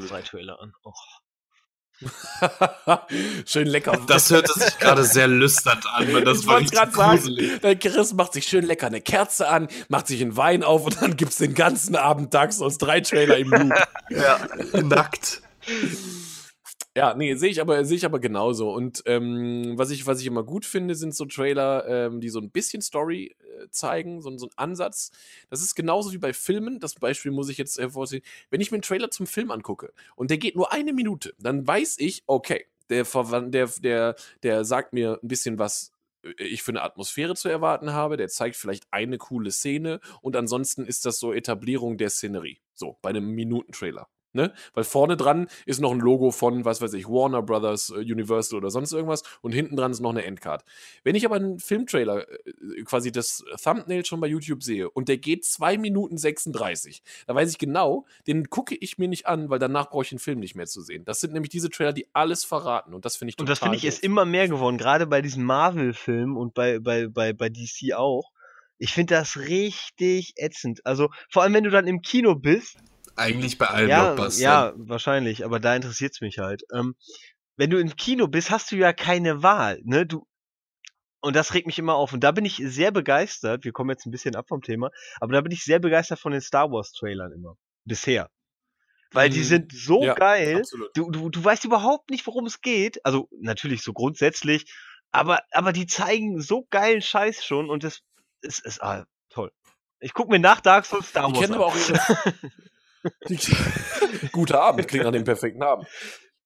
Schön lecker. Das hört sich gerade sehr lüstern an, weil das war richtig gruselig. Der Chris macht sich schön lecker eine Kerze an, macht sich einen Wein auf und dann gibt's den ganzen Abend Dark Souls 3 Trailer im Loop. Ja, nackt. Ja, nee, sehe ich aber genauso. Und was ich immer gut finde, sind so Trailer, die so ein bisschen Story zeigen, so einen Ansatz. Das ist genauso wie bei Filmen. Das Beispiel muss ich jetzt hervorziehen. Wenn ich mir einen Trailer zum Film angucke und der geht nur 1 Minute, dann weiß ich, okay, der sagt mir ein bisschen, was ich für eine Atmosphäre zu erwarten habe. Der zeigt vielleicht eine coole Szene und ansonsten ist das so Etablierung der Szenerie. So, bei einem Minuten-Trailer. Ne? Weil vorne dran ist noch ein Logo von, was weiß ich, Warner Brothers, Universal oder sonst irgendwas und hinten dran ist noch eine Endcard. Wenn ich aber einen Filmtrailer, quasi das Thumbnail schon bei YouTube sehe und der geht 2 Minuten 36, da weiß ich genau, den gucke ich mir nicht an, weil danach brauche ich den Film nicht mehr zu sehen. Das sind nämlich diese Trailer, die alles verraten und das finde ich total Und das finde ich ist immer mehr geworden, gerade bei diesen Marvel-Filmen und bei DC auch. Ich finde das richtig ätzend. Also vor allem, wenn du dann im Kino bist. Eigentlich bei allen Blockbustern. Ja, wahrscheinlich, aber da interessiert's mich halt. Wenn du im Kino bist, hast du ja keine Wahl, ne? Und das regt mich immer auf. Und da bin ich sehr begeistert, wir kommen jetzt ein bisschen ab vom Thema, aber da bin ich sehr begeistert von den Star Wars-Trailern immer. Bisher. Weil die sind so geil. Du weißt überhaupt nicht, worum es geht. Also natürlich so grundsätzlich, aber die zeigen so geilen Scheiß schon und das ist toll. Ich gucke mir nach Dark Souls Star Wars an. Aber auch Guter Abend, klingt nach dem perfekten Abend.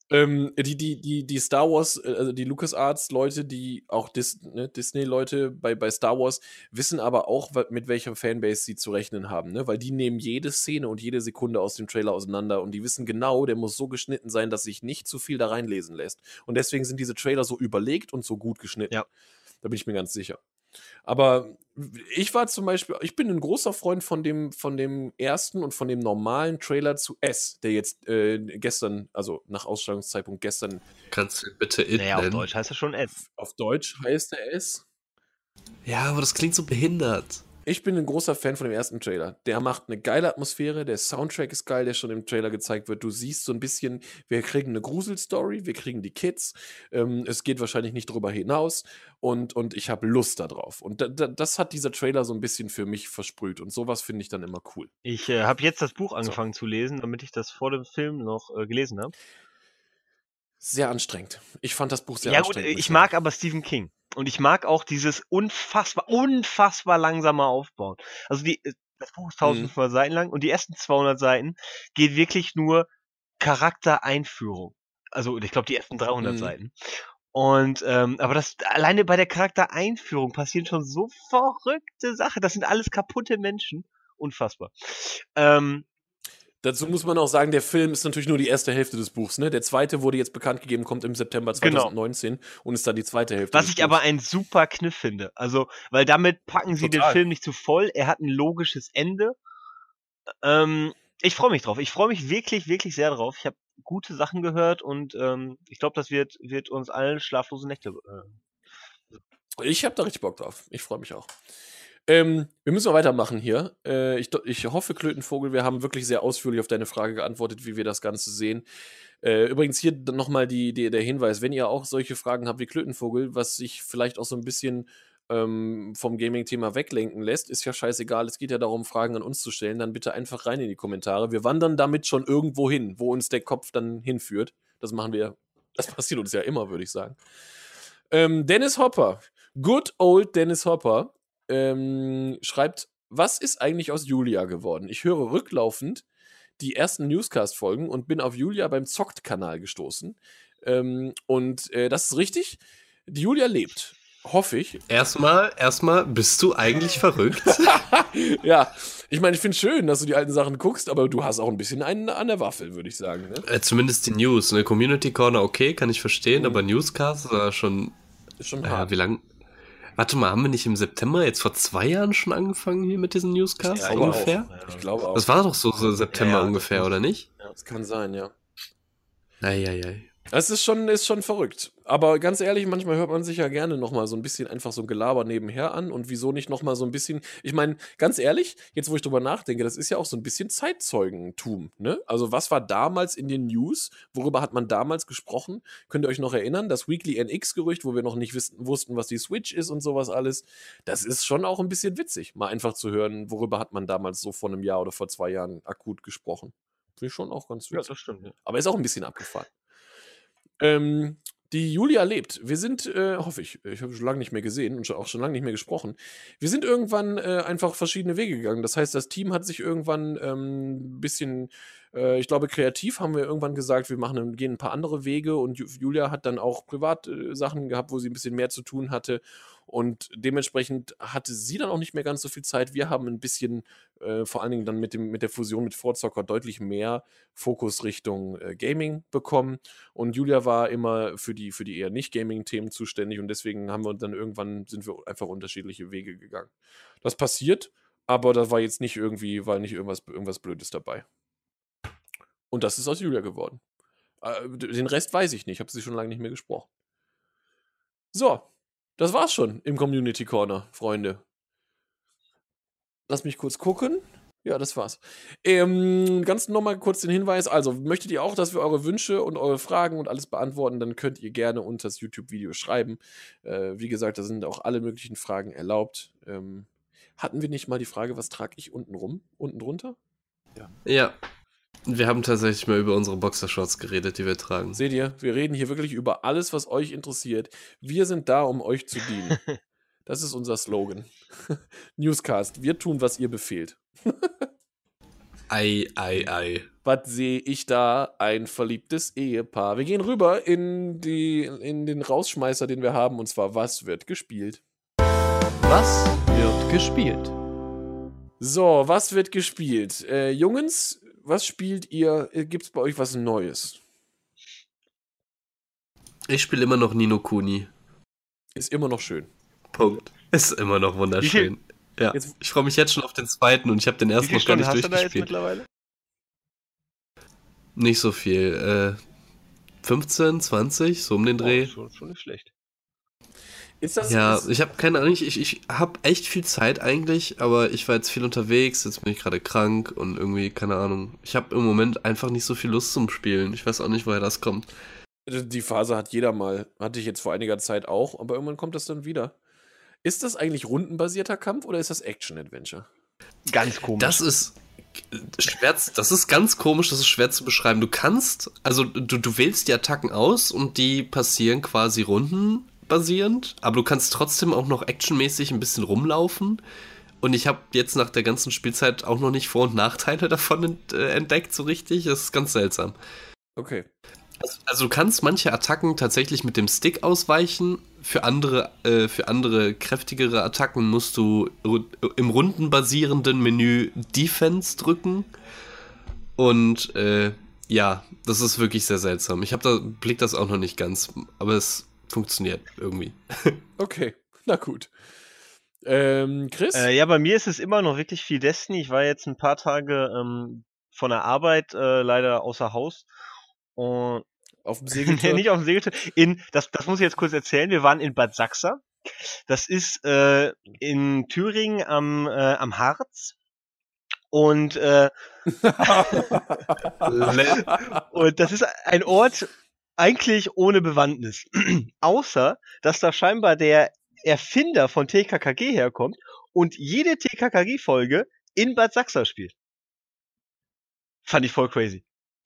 Die Star Wars, also die LucasArts-Leute, die auch Disney-Leute bei Star Wars, wissen aber auch, mit welcher Fanbase sie zu rechnen haben, ne? Weil die nehmen jede Szene und jede Sekunde aus dem Trailer auseinander und die wissen genau, der muss so geschnitten sein, dass sich nicht zu viel da reinlesen lässt. Und deswegen sind diese Trailer so überlegt und so gut geschnitten. Ja. Da bin ich mir ganz sicher. Aber ich war zum Beispiel, ich bin ein großer Freund von dem ersten und von dem normalen Trailer zu S, der jetzt gestern, also nach Ausstrahlungszeitpunkt gestern, Kannst du bitte It Naja, auf nennen? Deutsch heißt das schon Ed. auf Deutsch heißt er S. Ja, aber das klingt so behindert. Ich bin ein großer Fan von dem ersten Trailer. Der macht eine geile Atmosphäre, der Soundtrack ist geil, der schon im Trailer gezeigt wird. Du siehst so ein bisschen, wir kriegen eine Gruselstory, wir kriegen die Kids. Es geht wahrscheinlich nicht drüber hinaus und ich habe Lust darauf. Und das hat dieser Trailer so ein bisschen für mich versprüht. Und sowas finde ich dann immer cool. Ich habe jetzt das Buch angefangen zu lesen, damit ich das vor dem Film noch gelesen habe. Sehr anstrengend. Ich fand das Buch sehr Ja gut, anstrengend. muss ich sagen. mag aber Stephen King. Und ich mag auch dieses unfassbar langsame Aufbauen. Also das Buch ist 1500 Seiten lang und die ersten 200 Seiten geht wirklich nur Charaktereinführung. Also ich glaube die ersten 300 Seiten. Und aber das alleine bei der Charaktereinführung passieren schon so verrückte Sachen. Das sind alles kaputte Menschen. Unfassbar. Dazu muss man auch sagen, der Film ist natürlich nur die erste Hälfte des Buchs. Ne? Der zweite wurde jetzt bekannt gegeben, kommt im September 2019 und ist dann die zweite Hälfte Was des ich aber Buchs. einen super Kniff finde. Also, weil damit packen sie den Total. Film nicht zu voll. Er hat ein logisches Ende. Ich freue mich drauf. Ich freue mich wirklich, wirklich sehr drauf. Ich habe gute Sachen gehört und ich glaube, das wird uns allen schlaflose Nächte. Ich habe da richtig Bock drauf. Ich freue mich auch. Wir müssen mal weitermachen hier. Ich hoffe, Klötenvogel, wir haben wirklich sehr ausführlich auf deine Frage geantwortet, wie wir das Ganze sehen. Übrigens hier nochmal der Hinweis, wenn ihr auch solche Fragen habt wie Klötenvogel, was sich vielleicht auch so ein bisschen vom Gaming-Thema weglenken lässt, ist ja scheißegal. Es geht ja darum, Fragen an uns zu stellen. Dann bitte einfach rein in die Kommentare. Wir wandern damit schon irgendwo hin, wo uns der Kopf dann hinführt. Das machen wir. Das passiert uns ja immer, würde ich sagen. Dennis Hopper, good old Dennis Hopper, schreibt, was ist eigentlich aus Julia geworden? Ich höre rücklaufend die ersten Newscast-Folgen und bin auf Julia beim Zockt-Kanal gestoßen. Das ist richtig. Die Julia lebt. Hoffe ich. Erstmal, bist du eigentlich verrückt? Ja, ich meine, ich finde es schön, dass du die alten Sachen guckst, aber du hast auch ein bisschen einen an der Waffel, würde ich sagen. Ne? Zumindest die News. Ne? Community Corner, okay, kann ich verstehen, aber Newscast war schon. Ist schon hart. Wie lang? Warte mal, haben wir nicht im September jetzt vor 2 Jahren schon angefangen hier mit diesen Newscasts Ja, ungefähr? Ich glaube auch. Das war doch so September Ja, ungefähr, oder nicht? Das kann sein, ja. Eieiei. Es ist schon verrückt. Aber ganz ehrlich, manchmal hört man sich ja gerne nochmal so ein bisschen einfach so ein Gelaber nebenher an und wieso nicht nochmal so ein bisschen, ich meine, ganz ehrlich, jetzt wo ich drüber nachdenke, das ist ja auch so ein bisschen Zeitzeugentum, ne? Also was war damals in den News? Worüber hat man damals gesprochen? Könnt ihr euch noch erinnern? Das Weekly NX-Gerücht, wo wir noch nicht wussten, was die Switch ist und sowas alles. Das ist schon auch ein bisschen witzig, mal einfach zu hören, worüber hat man damals so vor einem Jahr oder vor 2 Jahren akut gesprochen. Finde ich schon auch ganz witzig. das stimmt. Ja. Aber ist auch ein bisschen abgefahren. Die Julia lebt. Wir sind, hoffe ich habe schon lange nicht mehr gesehen und auch schon lange nicht mehr gesprochen. Wir sind irgendwann einfach verschiedene Wege gegangen. Das heißt, das Team hat sich irgendwann ein bisschen, ich glaube, kreativ haben wir irgendwann gesagt, wir gehen ein paar andere Wege und Julia hat dann auch privat Sachen gehabt, wo sie ein bisschen mehr zu tun hatte. Und dementsprechend hatte sie dann auch nicht mehr ganz so viel Zeit. Wir haben ein bisschen, vor allen Dingen dann mit der Fusion mit Vorzocker, deutlich mehr Fokus Richtung Gaming bekommen. Und Julia war immer für die eher nicht Gaming-Themen zuständig und deswegen sind wir einfach unterschiedliche Wege gegangen. Das passiert, aber da war jetzt nicht irgendwas Blödes dabei. Und das ist aus Julia geworden. Den Rest weiß ich nicht, ich habe sie schon lange nicht mehr gesprochen. So, das war's schon im Community Corner, Freunde. Lass mich kurz gucken. Ja, das war's. Ganz nochmal kurz den Hinweis. Also, möchtet ihr auch, dass wir eure Wünsche und eure Fragen und alles beantworten, dann könnt ihr gerne unter das YouTube-Video schreiben. Wie gesagt, da sind auch alle möglichen Fragen erlaubt. Hatten wir nicht mal die Frage, was trage ich unten drunter? Ja. Wir haben tatsächlich mal über unsere Boxershorts geredet, die wir tragen. Seht ihr, wir reden hier wirklich über alles, was euch interessiert. Wir sind da, um euch zu dienen. Das ist unser Slogan. Newscast, wir tun, was ihr befehlt. Ei. Was sehe ich da? Ein verliebtes Ehepaar. Wir gehen rüber in den Rausschmeißer, den wir haben, und zwar, was wird gespielt? Was wird gespielt? So, was wird gespielt? Jungens, was spielt ihr? Gibt's bei euch was Neues? Ich spiele immer noch Ni no Kuni. Ist immer noch schön. Punkt. Ist immer noch wunderschön. Ja. Jetzt- Ich freue mich jetzt schon auf den zweiten und ich habe den Wie ersten viele noch gar Stunden nicht hast du da jetzt durchgespielt. mittlerweile? Nicht so viel. 15, 20, so um den Dreh. Schon nicht schlecht. Ist das Ja, ich habe keine Ahnung, ich habe echt viel Zeit eigentlich, aber ich war jetzt viel unterwegs, jetzt bin ich gerade krank und irgendwie, keine Ahnung. Ich habe im Moment einfach nicht so viel Lust zum Spielen. Ich weiß auch nicht, woher das kommt. die Phase hat jeder mal. Hatte ich jetzt vor einiger Zeit auch, aber irgendwann kommt das dann wieder. Ist das eigentlich rundenbasierter Kampf oder ist das Action-Adventure? Ganz komisch. Das ist schwer, das ist ganz komisch, das ist schwer zu beschreiben. Du kannst, also du wählst die Attacken aus und die passieren quasi rundenbasierend, aber du kannst trotzdem auch noch actionmäßig ein bisschen rumlaufen. Und ich habe jetzt nach der ganzen Spielzeit auch noch nicht Vor- und Nachteile davon entdeckt, so richtig. Das ist ganz seltsam. Okay. Also du kannst manche Attacken tatsächlich mit dem Stick ausweichen. Für andere kräftigere Attacken musst du im rundenbasierenden Menü Defense drücken. Und ja, das ist wirklich sehr seltsam. Blick das auch noch nicht ganz, aber es funktioniert irgendwie. Okay, na gut. Chris? Ja, bei mir ist es immer noch wirklich viel Destiny. Ich war jetzt ein paar Tage von der Arbeit leider außer Haus. Und Auf dem nee, Segeltörn? nicht auf dem Segeltörn. Das muss ich jetzt kurz erzählen. Wir waren in Bad Sachsa. Das ist in Thüringen am Harz. Und das ist ein Ort eigentlich ohne Bewandtnis. Außer, dass da scheinbar der Erfinder von TKKG herkommt und jede TKKG-Folge in Bad Sachsa spielt. Fand ich voll crazy.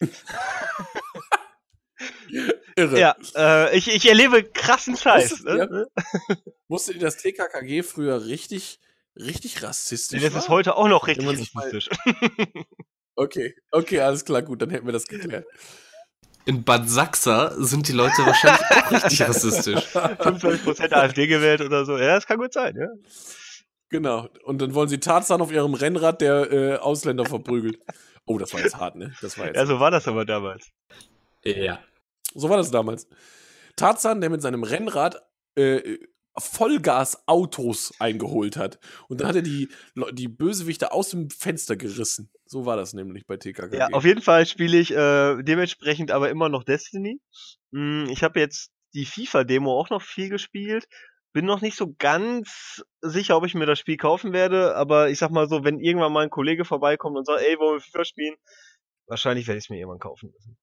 Irre. Ja, ich erlebe krassen Scheiß. Wusstet ihr, dass TKKG früher richtig rassistisch Das war? ist heute auch noch richtig Wenn man sich mal- rassistisch. Okay, alles klar, gut, dann hätten wir das geklärt. In Bad Sachsa sind die Leute wahrscheinlich auch richtig rassistisch. 25% AfD gewählt oder so. Ja, das kann gut sein, ja. Genau. Und dann wollen sie Tarzan auf ihrem Rennrad, der Ausländer verprügelt. Oh, das war jetzt hart, ne? Das war jetzt. Ja, so war das aber damals. Ja. So war das damals. Tarzan, der mit seinem Rennrad Vollgas-Autos eingeholt hat. Und dann hat er die Bösewichte aus dem Fenster gerissen. So war das nämlich bei TKKG. Ja, auf jeden Fall spiele ich dementsprechend aber immer noch Destiny. Ich habe jetzt die FIFA-Demo auch noch viel gespielt. Bin noch nicht so ganz sicher, ob ich mir das Spiel kaufen werde, aber ich sag mal so, wenn irgendwann mal ein Kollege vorbeikommt und sagt, ey, wollen wir FIFA spielen? Wahrscheinlich werde ich es mir irgendwann kaufen müssen.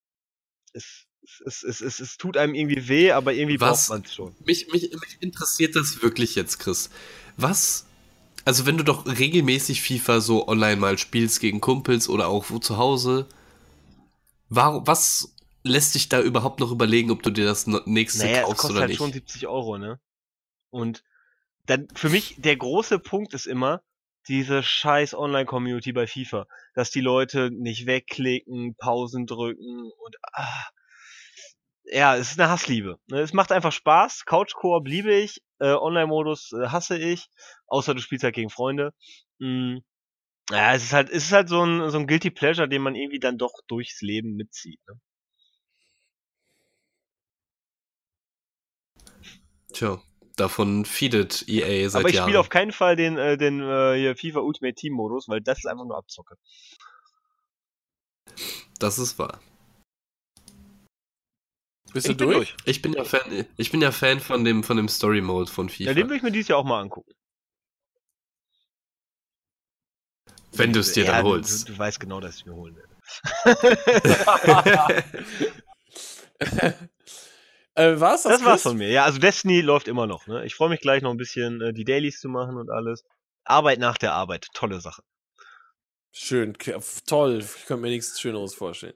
Es tut einem irgendwie weh, aber irgendwie braucht man es schon. Mich interessiert das wirklich jetzt, Chris. Also wenn du doch regelmäßig FIFA so online mal spielst gegen Kumpels oder auch zu Hause, was lässt dich da überhaupt noch überlegen, ob du dir das nächste Naja, es kaufst kostet oder halt nicht? schon 70 Euro, ne? Und dann für mich der große Punkt ist immer diese scheiß Online-Community bei FIFA, dass die Leute nicht wegklicken, Pausen drücken und ja, es ist eine Hassliebe. Ne? Es macht einfach Spaß. Couch-Koop liebe ich, Online-Modus hasse ich, außer du spielst halt gegen Freunde. Ja, es ist halt so ein Guilty Pleasure, den man irgendwie dann doch durchs Leben mitzieht. Ne? Tja, davon feedet EA seit Aber ich Jahren. spiele auf keinen Fall den hier FIFA Ultimate Team Modus, weil das ist einfach nur Abzocke. Das ist wahr. Bist du Ich bin durch? Ich bin ja Fan von dem Story Mode von FIFA. Ja, den will ich mir dieses Jahr auch mal angucken. Wenn du es dir Ja, dann holst. Du weißt genau, dass ich mir holen werde. War's das? Das war's Chris? von mir. Ja, also Destiny läuft immer noch. Ne? Ich freue mich gleich noch ein bisschen die Dailies zu machen und alles. Arbeit nach der Arbeit. Tolle Sache. Schön, toll. Ich könnte mir nichts Schöneres vorstellen.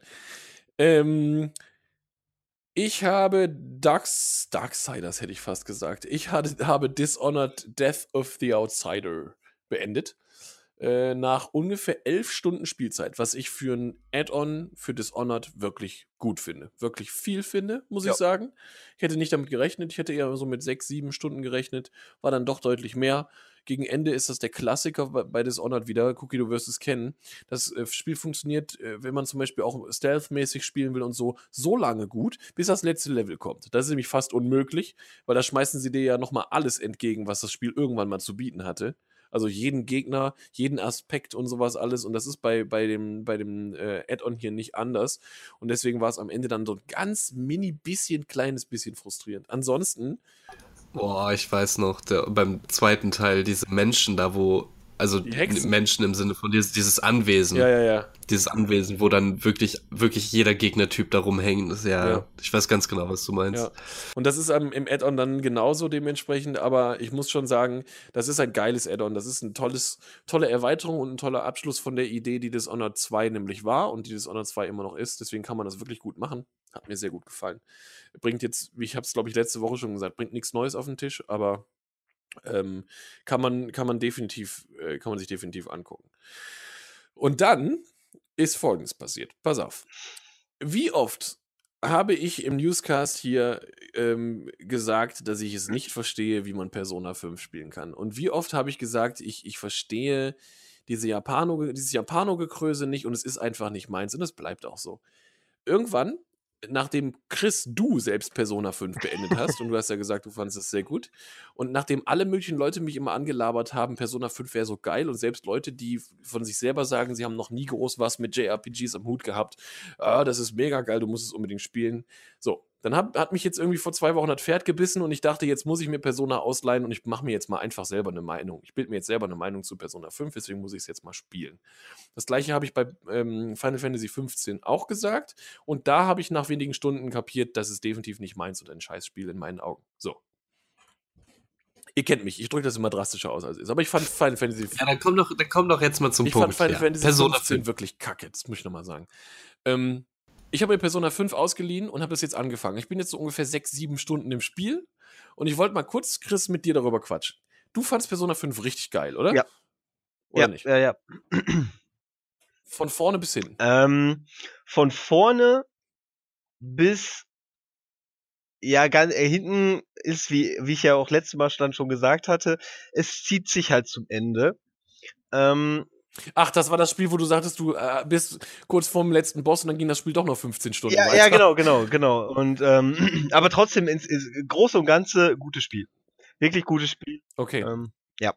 Ich habe Darksiders, hätte ich fast gesagt. Ich habe Dishonored Death of the Outsider beendet. nach ungefähr 11 Stunden Spielzeit, was ich für ein Add-on für Dishonored wirklich gut finde. Wirklich viel finde, muss ich sagen. Ich hätte nicht damit gerechnet. Ich hätte eher so mit 6, 7 Stunden gerechnet. War dann doch deutlich mehr. Gegen Ende ist das der Klassiker bei Dishonored wieder. Cookie, du wirst es kennen. Das Spiel funktioniert, wenn man zum Beispiel auch stealth-mäßig spielen will und so lange gut, bis das letzte Level kommt. Das ist nämlich fast unmöglich, weil da schmeißen sie dir ja nochmal alles entgegen, was das Spiel irgendwann mal zu bieten hatte. Also jeden Gegner, jeden Aspekt und sowas alles. Und das ist bei dem Add-on hier nicht anders. Und deswegen war es am Ende dann so ein ganz kleines bisschen frustrierend. Ansonsten. Boah, ich weiß noch, beim zweiten Teil, diese Menschen da, also Die Hexen. Menschen im Sinne von dieses Anwesen. Ja. Dieses Anwesen, wo dann wirklich jeder Gegnertyp da rumhängt. Das ist ja, ich weiß ganz genau, was du meinst. Ja. Und das ist im Add-on dann genauso dementsprechend, aber ich muss schon sagen, das ist ein geiles Add-on. Das ist eine tolle Erweiterung und ein toller Abschluss von der Idee, die Dishonored 2 nämlich war und die Dishonored 2 immer noch ist. Deswegen kann man das wirklich gut machen. Hat mir sehr gut gefallen. Bringt jetzt, ich habe es glaube ich letzte Woche schon gesagt, bringt nichts Neues auf den Tisch, aber kann man sich definitiv angucken. Und dann ist Folgendes passiert. Pass auf. Wie oft habe ich im Newscast hier gesagt, dass ich es nicht verstehe, wie man Persona 5 spielen kann? Und wie oft habe ich gesagt, ich verstehe dieses Japano-Gekröse nicht und es ist einfach nicht meins und es bleibt auch so. Irgendwann, nachdem du selbst Persona 5 beendet hast und du hast ja gesagt, du fandest es sehr gut und nachdem alle möglichen Leute mich immer angelabert haben, Persona 5 wäre so geil und selbst Leute, die von sich selber sagen, sie haben noch nie groß was mit JRPGs am Hut gehabt, das ist mega geil, du musst es unbedingt spielen. So, dann hat mich jetzt irgendwie vor 2 Wochen das Pferd gebissen und ich dachte, jetzt muss ich mir Persona ausleihen und ich mache mir jetzt mal einfach selber eine Meinung. Ich bilde mir jetzt selber eine Meinung zu Persona 5, deswegen muss ich es jetzt mal spielen. Das gleiche habe ich bei Final Fantasy 15 auch gesagt und da habe ich nach wenigen Stunden kapiert, dass es definitiv nicht meins und ein Scheißspiel in meinen Augen. So. Ihr kennt mich, ich drücke das immer drastischer aus, als es ist. Aber ich fand Final Fantasy... Ja, dann komm doch jetzt mal zum Punkt. Ich fand Final Fantasy Persona 15 5 wirklich kacke, das muss ich nochmal sagen. Ich habe mir Persona 5 ausgeliehen und habe es jetzt angefangen. Ich bin jetzt so ungefähr 6, 7 Stunden im Spiel und ich wollte mal kurz, Chris, mit dir darüber quatschen. Du fandst Persona 5 richtig geil, oder? Ja. Oder nicht? Ja. Von vorne bis hin. Von vorne bis ganz hinten ist, wie ich ja auch letztes Mal schon gesagt hatte, es zieht sich halt zum Ende. Ach, das war das Spiel, wo du sagtest, du bist kurz vorm letzten Boss und dann ging das Spiel doch noch 15 Stunden weiter. Ja, genau. Und aber trotzdem ins Große und Ganze gutes Spiel. Wirklich gutes Spiel. Okay. Ja.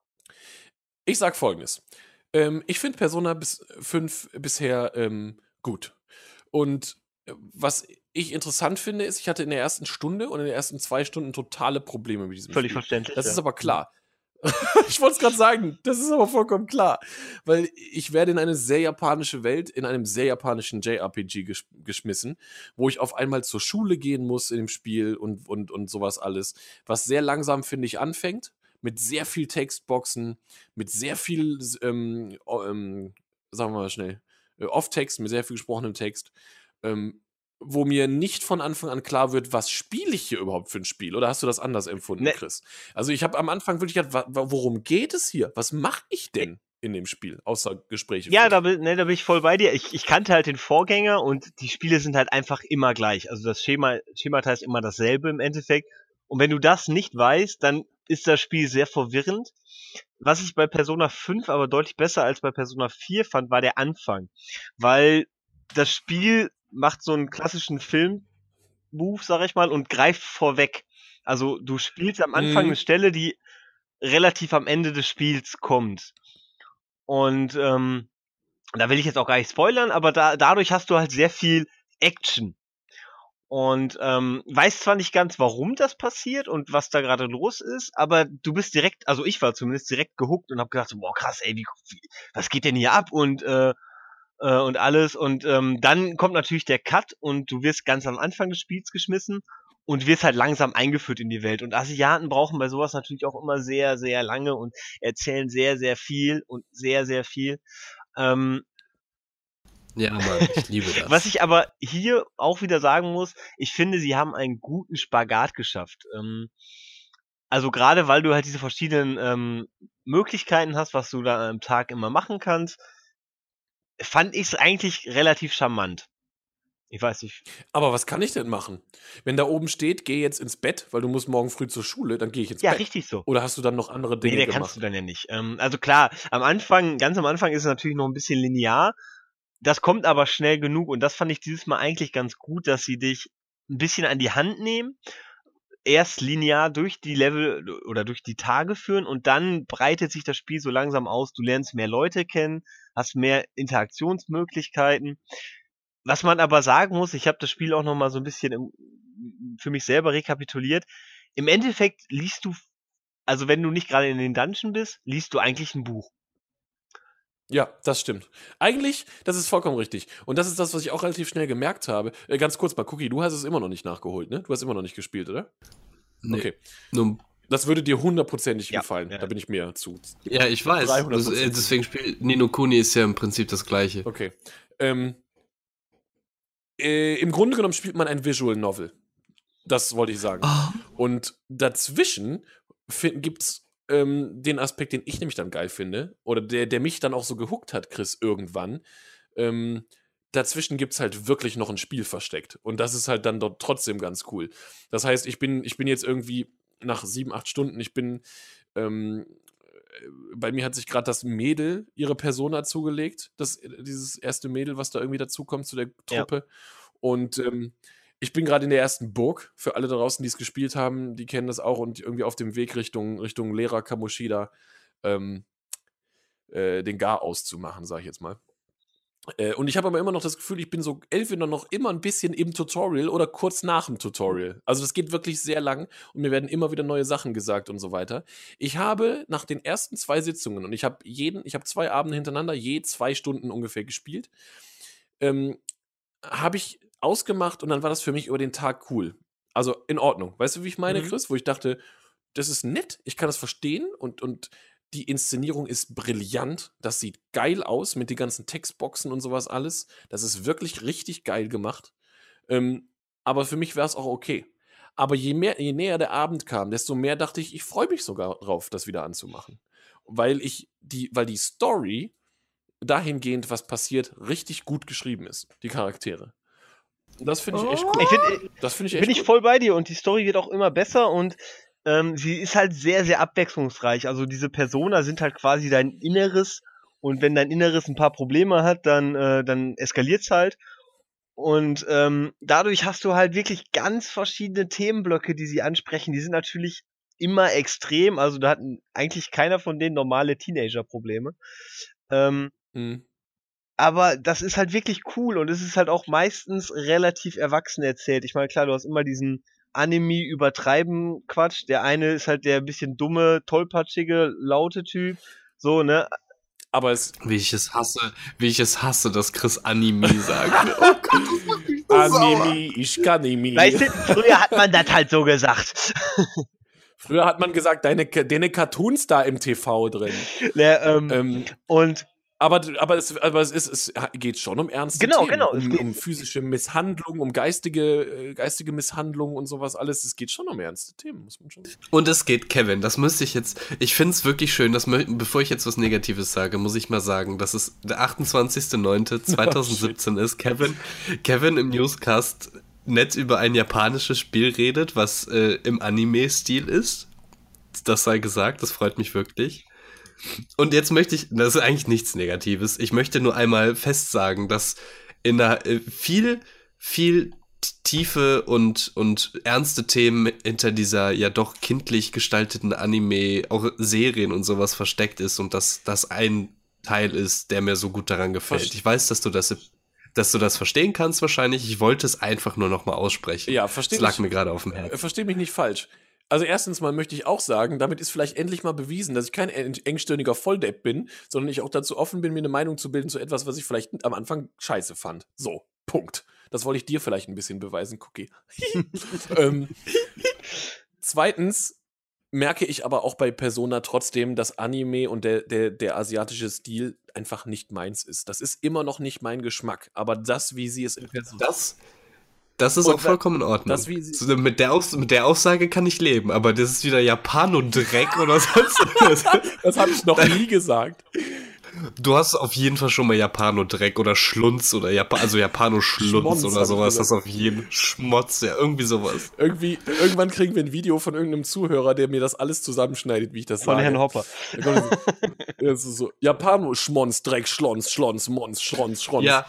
Ich sag Folgendes. Ich finde Persona 5 bisher gut. Und was ich interessant finde, ist, ich hatte in der ersten Stunde und in den ersten 2 Stunden totale Probleme mit diesem Völlig Spiel. verständlich. Das ist aber klar. Ich wollte es gerade sagen, das ist aber vollkommen klar. Weil ich werde in eine sehr japanische Welt, in einem sehr japanischen JRPG geschmissen, wo ich auf einmal zur Schule gehen muss in dem Spiel und sowas alles, was sehr langsam, finde ich, anfängt, mit sehr viel Textboxen, mit sehr viel, sagen wir mal schnell, Off-Text, mit sehr viel gesprochenem Text, wo mir nicht von Anfang an klar wird, was spiele ich hier überhaupt für ein Spiel? Oder hast du das anders empfunden, Chris? Also ich habe am Anfang wirklich gedacht, worum geht es hier? Was mache ich denn in dem Spiel, außer Gespräche? Ja, da bin ich voll bei dir. Ich kannte halt den Vorgänger und die Spiele sind halt einfach immer gleich. Also das Schemata ist immer dasselbe im Endeffekt. Und wenn du das nicht weißt, dann ist das Spiel sehr verwirrend. Was ich bei Persona 5 aber deutlich besser als bei Persona 4 fand, war der Anfang. Weil das Spiel macht so einen klassischen Film-Move, sag ich mal, und greift vorweg. Also du spielst am Anfang eine Stelle, die relativ am Ende des Spiels kommt. Und da will ich jetzt auch gar nicht spoilern, aber dadurch hast du halt sehr viel Action. Und weiß zwar nicht ganz, warum das passiert und was da gerade los ist, aber du bist direkt, also ich war zumindest direkt gehuckt und hab gedacht, boah krass, ey, was geht denn hier ab und alles. Und dann kommt natürlich der Cut und du wirst ganz am Anfang des Spiels geschmissen und wirst halt langsam eingeführt in die Welt. Und Asiaten brauchen bei sowas natürlich auch immer sehr, sehr lange und erzählen sehr, sehr viel und sehr, sehr viel. Ja, Mann, ich liebe das. Was ich aber hier auch wieder sagen muss, ich finde, sie haben einen guten Spagat geschafft. Also gerade weil du halt diese verschiedenen Möglichkeiten hast, was du da am Tag immer machen kannst, fand ich es eigentlich relativ charmant. Ich weiß nicht. Aber was kann ich denn machen? Wenn da oben steht, geh jetzt ins Bett, weil du musst morgen früh zur Schule, dann gehe ich ins Ja, Bett. richtig so. Oder hast du dann noch andere Nee, Dinge der gemacht? kannst du dann ja nicht. Also klar, ganz am Anfang ist es natürlich noch ein bisschen linear. Das kommt aber schnell genug und das fand ich dieses Mal eigentlich ganz gut, dass sie dich ein bisschen an die Hand nehmen, erst linear durch die Level oder durch die Tage führen und dann breitet sich das Spiel so langsam aus. Du lernst mehr Leute kennen, hast mehr Interaktionsmöglichkeiten. Was man aber sagen muss, ich habe das Spiel auch noch mal so ein bisschen für mich selber rekapituliert. Im Endeffekt liest du, also wenn du nicht gerade in den Dungeon bist, liest du eigentlich ein Buch. Ja, das stimmt. Eigentlich, das ist vollkommen richtig. Und das ist das, was ich auch relativ schnell gemerkt habe. Ganz kurz mal, Cookie, du hast es immer noch nicht nachgeholt, ne? Du hast immer noch nicht gespielt, oder? Nee. Okay. Nur, Das würde dir hundertprozentig Ja, gefallen. ja. Da bin ich mir zu. ja, ich weiß. 300%. Deswegen spielt Ni no Kuni ist ja im Prinzip das Gleiche. Okay. Im Grunde genommen spielt man ein Visual Novel. Das wollte ich sagen. Und dazwischen gibt's den Aspekt, den ich nämlich dann geil finde, oder der mich dann auch so gehuckt hat, Chris, irgendwann. Dazwischen gibt's halt wirklich noch ein Spiel versteckt. Und das ist halt dann dort trotzdem ganz cool. Das heißt, ich bin jetzt irgendwie nach 7, 8 Stunden, bei mir hat sich gerade das Mädel ihre Persona zugelegt, dieses erste Mädel, was da irgendwie dazukommt zu der Truppe. Und ich bin gerade in der ersten Burg. Für alle da draußen, die es gespielt haben, die kennen das auch und irgendwie auf dem Weg Richtung Lehrer Kamoshida den Gar auszumachen, sag ich jetzt mal. Und ich habe aber immer noch das Gefühl, ich bin so entweder noch immer ein bisschen im Tutorial oder kurz nach dem Tutorial. Also das geht wirklich sehr lang und mir werden immer wieder neue Sachen gesagt und so weiter. Ich habe nach den ersten 2 Sitzungen, und ich habe 2 Abende hintereinander, je 2 Stunden ungefähr gespielt, habe ich ausgemacht und dann war das für mich über den Tag cool. Also in Ordnung. Weißt du, wie ich meine, Chris? Wo ich dachte, das ist nett, ich kann das verstehen und die Inszenierung ist brillant. Das sieht geil aus mit den ganzen Textboxen und sowas alles. Das ist wirklich richtig geil gemacht. Aber für mich wäre es auch okay. Aber je näher der Abend kam, desto mehr dachte ich freue mich sogar drauf, das wieder anzumachen. Weil die Story dahingehend, was passiert, richtig gut geschrieben ist. Die Charaktere. Und das finde ich echt cool. Das finde ich echt Bin ich voll bei dir und die Story wird auch immer besser und sie ist halt sehr, sehr abwechslungsreich. Also diese Persona sind halt quasi dein Inneres und wenn dein Inneres ein paar Probleme hat, dann eskaliert's halt. Und dadurch hast du halt wirklich ganz verschiedene Themenblöcke, die sie ansprechen. Die sind natürlich immer extrem. Also da hat eigentlich keiner von denen normale Teenager-Probleme. Aber das ist halt wirklich cool und es ist halt auch meistens relativ erwachsen erzählt. Ich meine, klar, du hast immer diesen Anime-Übertreiben Quatsch. Der eine ist halt der bisschen dumme, tollpatschige, laute Typ. So, ne? Aber wie ich es hasse, dass Chris Anime sagt. Oh Gott, das macht mich so Anime, ich kann Anime. Weißt du, früher hat man das halt so gesagt. Früher hat man gesagt, deine Cartoons da im TV drin. Ne, und Aber es geht schon um ernste Genau, Themen, genau. um physische Misshandlung, um geistige Misshandlung und sowas alles. Es geht schon um ernste Themen, muss man schon sagen. Und es geht, Kevin, das müsste ich jetzt, ich finde es wirklich schön, bevor ich jetzt was Negatives sage, muss ich mal sagen, dass es der 28.09.2017 ist, Kevin im Newscast nett über ein japanisches Spiel redet, was im Anime-Stil ist. Das sei gesagt, das freut mich wirklich. Und jetzt möchte ich, das ist eigentlich nichts Negatives, ich möchte nur einmal festsagen, dass in einer viel tiefe und ernste Themen hinter dieser ja doch kindlich gestalteten Anime, auch Serien und sowas versteckt ist und dass das ein Teil ist, der mir so gut daran gefällt. Ich weiß, dass du das verstehen kannst wahrscheinlich. Ich wollte es einfach nur noch mal aussprechen. Ja, das lag mir gerade auf dem Herzen. Versteh mich nicht falsch. Also erstens mal möchte ich auch sagen, damit ist vielleicht endlich mal bewiesen, dass ich kein engstirniger Volldepp bin, sondern ich auch dazu offen bin, mir eine Meinung zu bilden zu etwas, was ich vielleicht am Anfang scheiße fand. So, Punkt. Das wollte ich dir vielleicht ein bisschen beweisen, Cookie. Zweitens merke ich aber auch bei Persona trotzdem, dass Anime und der asiatische Stil einfach nicht meins ist. Das ist immer noch nicht mein Geschmack, aber das, wie sie es in Persona... Das ist Und auch vollkommen in Ordnung. das Mit der Aussage kann ich leben, aber das ist wieder Japano-Dreck oder sonst was. das habe ich noch nie gesagt. Du hast auf jeden Fall schon mal Japano-Dreck oder Schlunz oder Japano-Schlunz Schmonz oder hab ich sowas. gesagt. Das auf jeden Schmotz, ja, irgendwie sowas. Irgendwann kriegen wir ein Video von irgendeinem Zuhörer, der mir das alles zusammenschneidet, wie ich das Von sage. Herrn Hopper. Das ist so, Japano, Schmonz, Dreck, Schlons, Mons, Schrons. Ja,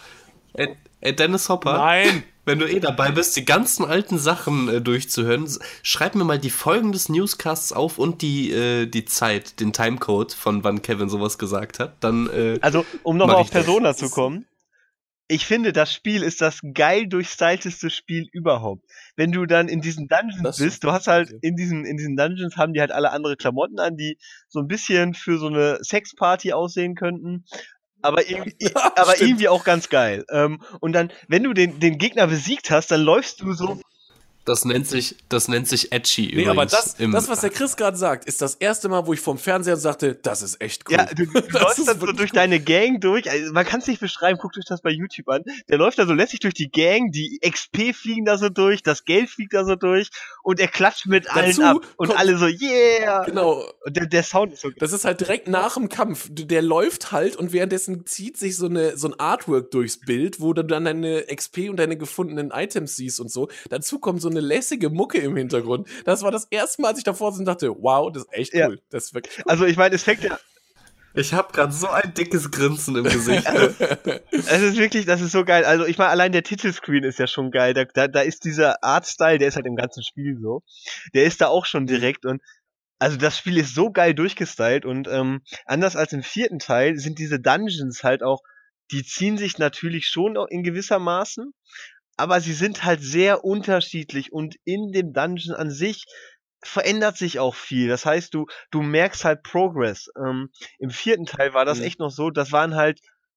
Dennis Hopper. Nein! Wenn du dabei bist, die ganzen alten Sachen durchzuhören, schreib mir mal die Folgen des Newscasts auf und die Zeit, den Timecode, von wann Kevin sowas gesagt hat. Dann, Also, um nochmal mach auf ich das. Persona zu kommen. Ich finde, das Spiel ist das geil durchstylteste Spiel überhaupt. Wenn du dann in diesen Dungeons Das bist, stimmt, du hast halt ja. in diesen Dungeons haben die halt alle andere Klamotten an, die so ein bisschen für so eine Sexparty aussehen könnten. Aber irgendwie auch ganz geil. Und dann, wenn du den Gegner besiegt hast, dann läufst du so. Das nennt sich Edgy übrigens. Nee, aber das, was der Chris gerade sagt, ist das erste Mal, wo ich vom Fernseher sagte, das ist echt cool. Ja, du Das läufst ist dann so wirklich durch cool. deine Gang durch. Also, man kann es nicht beschreiben, guckt euch das bei YouTube an. Der läuft da so lässig durch die Gang, die XP fliegen da so durch, das Geld fliegt da so durch und er klatscht mit allen Dazu ab. Und kommt- alle so, yeah! Genau. Und der Sound ist so geil. Das ist halt direkt nach dem Kampf. Der läuft halt und währenddessen zieht sich so ein Artwork durchs Bild, wo du dann deine XP und deine gefundenen Items siehst und so. Dazu kommt so eine lässige Mucke im Hintergrund. Das war das erste Mal, als ich davor saß und dachte, wow, das ist echt Ja. cool. Das ist wirklich cool. Also ich meine, es fängt ja. Ich habe gerade so ein dickes Grinsen im Gesicht. Es ist wirklich, das ist so geil. Also ich meine, allein der Titelscreen ist ja schon geil. Da ist dieser Artstyle, der ist halt im ganzen Spiel so. Der ist da auch schon direkt und also das Spiel ist so geil durchgestylt und anders als im 4. Teil sind diese Dungeons halt auch, die ziehen sich natürlich schon in gewisser Maßen, aber sie sind halt sehr unterschiedlich und in dem Dungeon an sich verändert sich auch viel. Das heißt, du merkst halt Progress. Im 4. Teil war das Mhm. echt noch so, das waren halt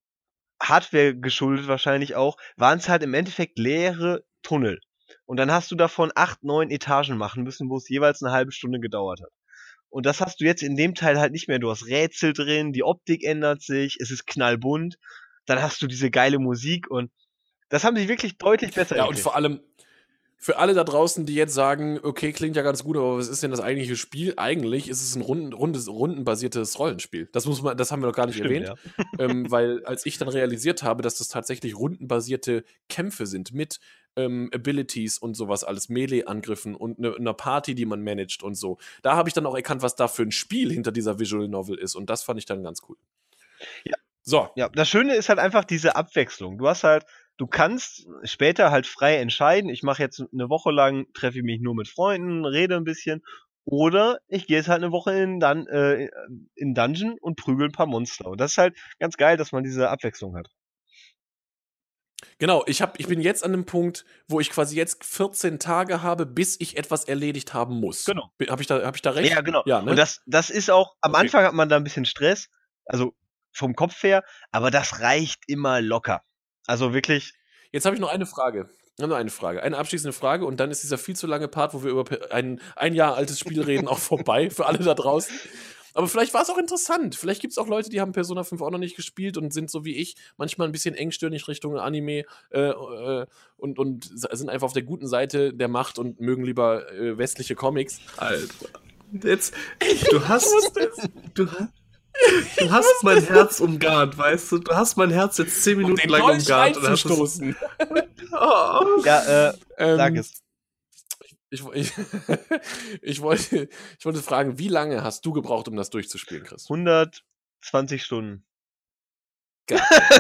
Hardware geschuldet wahrscheinlich auch, waren es halt im Endeffekt leere Tunnel. Und dann hast du davon 8, 9 Etagen machen müssen, wo es jeweils eine halbe Stunde gedauert hat. Und das hast du jetzt in dem Teil halt nicht mehr. Du hast Rätsel drin, die Optik ändert sich, es ist knallbunt, dann hast du diese geile Musik und das haben sie wirklich deutlich besser Ja, und hingekriegt. vor allem für alle da draußen, die jetzt sagen, okay, klingt ja ganz gut, aber was ist denn das eigentliche Spiel? Eigentlich ist es ein rundenbasiertes Rollenspiel. Das haben wir noch gar nicht Stimmt, erwähnt. Weil als ich dann realisiert habe, dass das tatsächlich rundenbasierte Kämpfe sind mit Abilities und sowas, alles Melee-Angriffen und einer Party, die man managt und so. Da habe ich dann auch erkannt, was da für ein Spiel hinter dieser Visual Novel ist und das fand ich dann ganz cool. Ja. So. Ja, das Schöne ist halt einfach diese Abwechslung. Du kannst später halt frei entscheiden, ich mache jetzt eine Woche lang, treffe ich mich nur mit Freunden, rede ein bisschen, oder ich gehe jetzt halt eine Woche in Dungeon und prügel ein paar Monster. Und das ist halt ganz geil, dass man diese Abwechslung hat. Genau, ich bin jetzt an dem Punkt, wo ich quasi jetzt 14 Tage habe, bis ich etwas erledigt haben muss. Genau. Hab ich da recht? Ja, genau. Ja, ne? Und das ist auch, am Okay. Anfang hat man da ein bisschen Stress, also vom Kopf her, aber das reicht immer locker. Also wirklich, Jetzt habe ich noch eine Frage. Eine abschließende Frage und dann ist dieser viel zu lange Part, wo wir über ein Jahr altes Spiel reden, auch vorbei für alle da draußen. Aber vielleicht war es auch interessant. Vielleicht gibt es auch Leute, die haben Persona 5 auch noch nicht gespielt und sind so wie ich manchmal ein bisschen engstirnig Richtung Anime und sind einfach auf der guten Seite der Macht und mögen lieber westliche Comics. Alter. Jetzt, du hast mein Herz umgarnt, weißt du? Du hast mein Herz jetzt 10 Minuten Den lang Dolch umgarnt. Und hast es, reinzustoßen. oh. ja, sag Ähm, es. Ich wollte fragen, wie lange hast du gebraucht, um das durchzuspielen, Chris? 120 Stunden. Geil.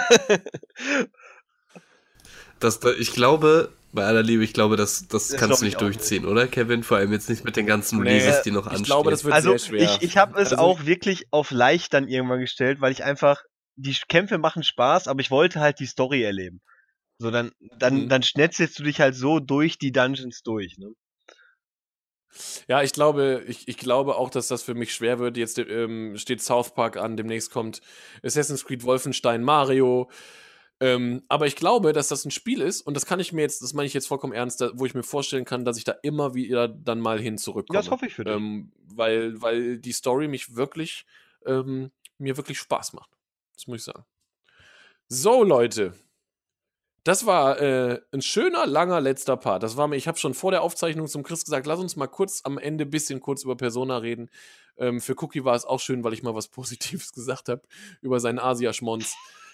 Ich glaube, bei aller Liebe, ich glaube, das Das kannst glaub du ich nicht auch durchziehen, oder, Kevin? Vor allem jetzt nicht mit den ganzen Nee, Releases, die noch ich anstehen. glaube, das wird Also sehr schwer. ich habe es Also auch wirklich auf leicht dann irgendwann gestellt, weil ich einfach, die Kämpfe machen Spaß, aber ich wollte halt die Story erleben. So, dann schnetzelst du dich halt so durch die Dungeons durch, ne? Ja, ich glaube auch, dass das für mich schwer wird. Jetzt steht South Park an, demnächst kommt Assassin's Creed Wolfenstein Mario. Aber ich glaube, dass das ein Spiel ist, und das meine ich jetzt vollkommen ernst, wo ich mir vorstellen kann, dass ich da immer wieder dann mal hin zurückkomme. Das hoffe ich für dich. Weil die Story mir wirklich Spaß macht. Das muss ich sagen. So, Leute. Das war ein schöner, langer letzter Part. Ich habe schon vor der Aufzeichnung zum Chris gesagt, lass uns mal kurz am Ende kurz über Persona reden. Für Cookie war es auch schön, weil ich mal was Positives gesagt habe über seinen Asia-Schmonz.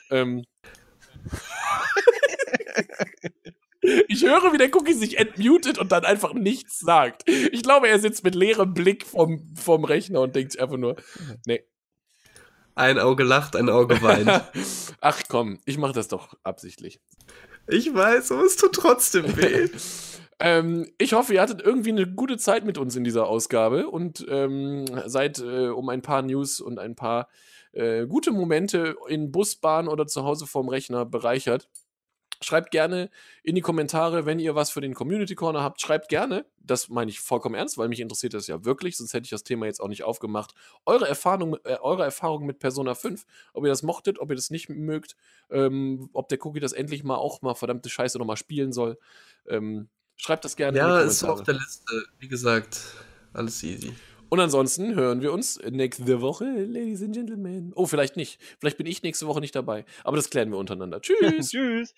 Ich höre, wie der Cookie sich entmutet und dann einfach nichts sagt. Ich glaube, er sitzt mit leerem Blick vorm Rechner und denkt sich einfach nur, nee. Ein Auge lacht, ein Auge weint. Ach komm, ich mache das doch absichtlich. Ich weiß, aber es tut trotzdem weh. Ich hoffe, ihr hattet irgendwie eine gute Zeit mit uns in dieser Ausgabe und seid um ein paar News und ein paar gute Momente in Bus, Bahn oder zu Hause vorm Rechner bereichert. Schreibt gerne in die Kommentare, wenn ihr was für den Community Corner habt. Schreibt gerne, das meine ich vollkommen ernst, weil mich interessiert das ja wirklich, sonst hätte ich das Thema jetzt auch nicht aufgemacht. Eure Erfahrung mit Persona 5, ob ihr das mochtet, ob ihr das nicht mögt, ob der Cookie das endlich mal verdammte Scheiße nochmal spielen soll. Schreibt das gerne in die Ja, Kommentare. ist auf der Liste. Wie gesagt, alles easy. Und ansonsten hören wir uns nächste Woche, Ladies and Gentlemen. Oh, vielleicht nicht. Vielleicht bin ich nächste Woche nicht dabei. Aber das klären wir untereinander. Tschüss. Tschüss.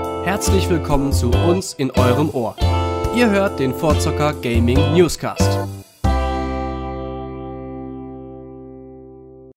Herzlich willkommen zu Uns in eurem Ohr. Ihr hört den Fortzocker Gaming Newscast.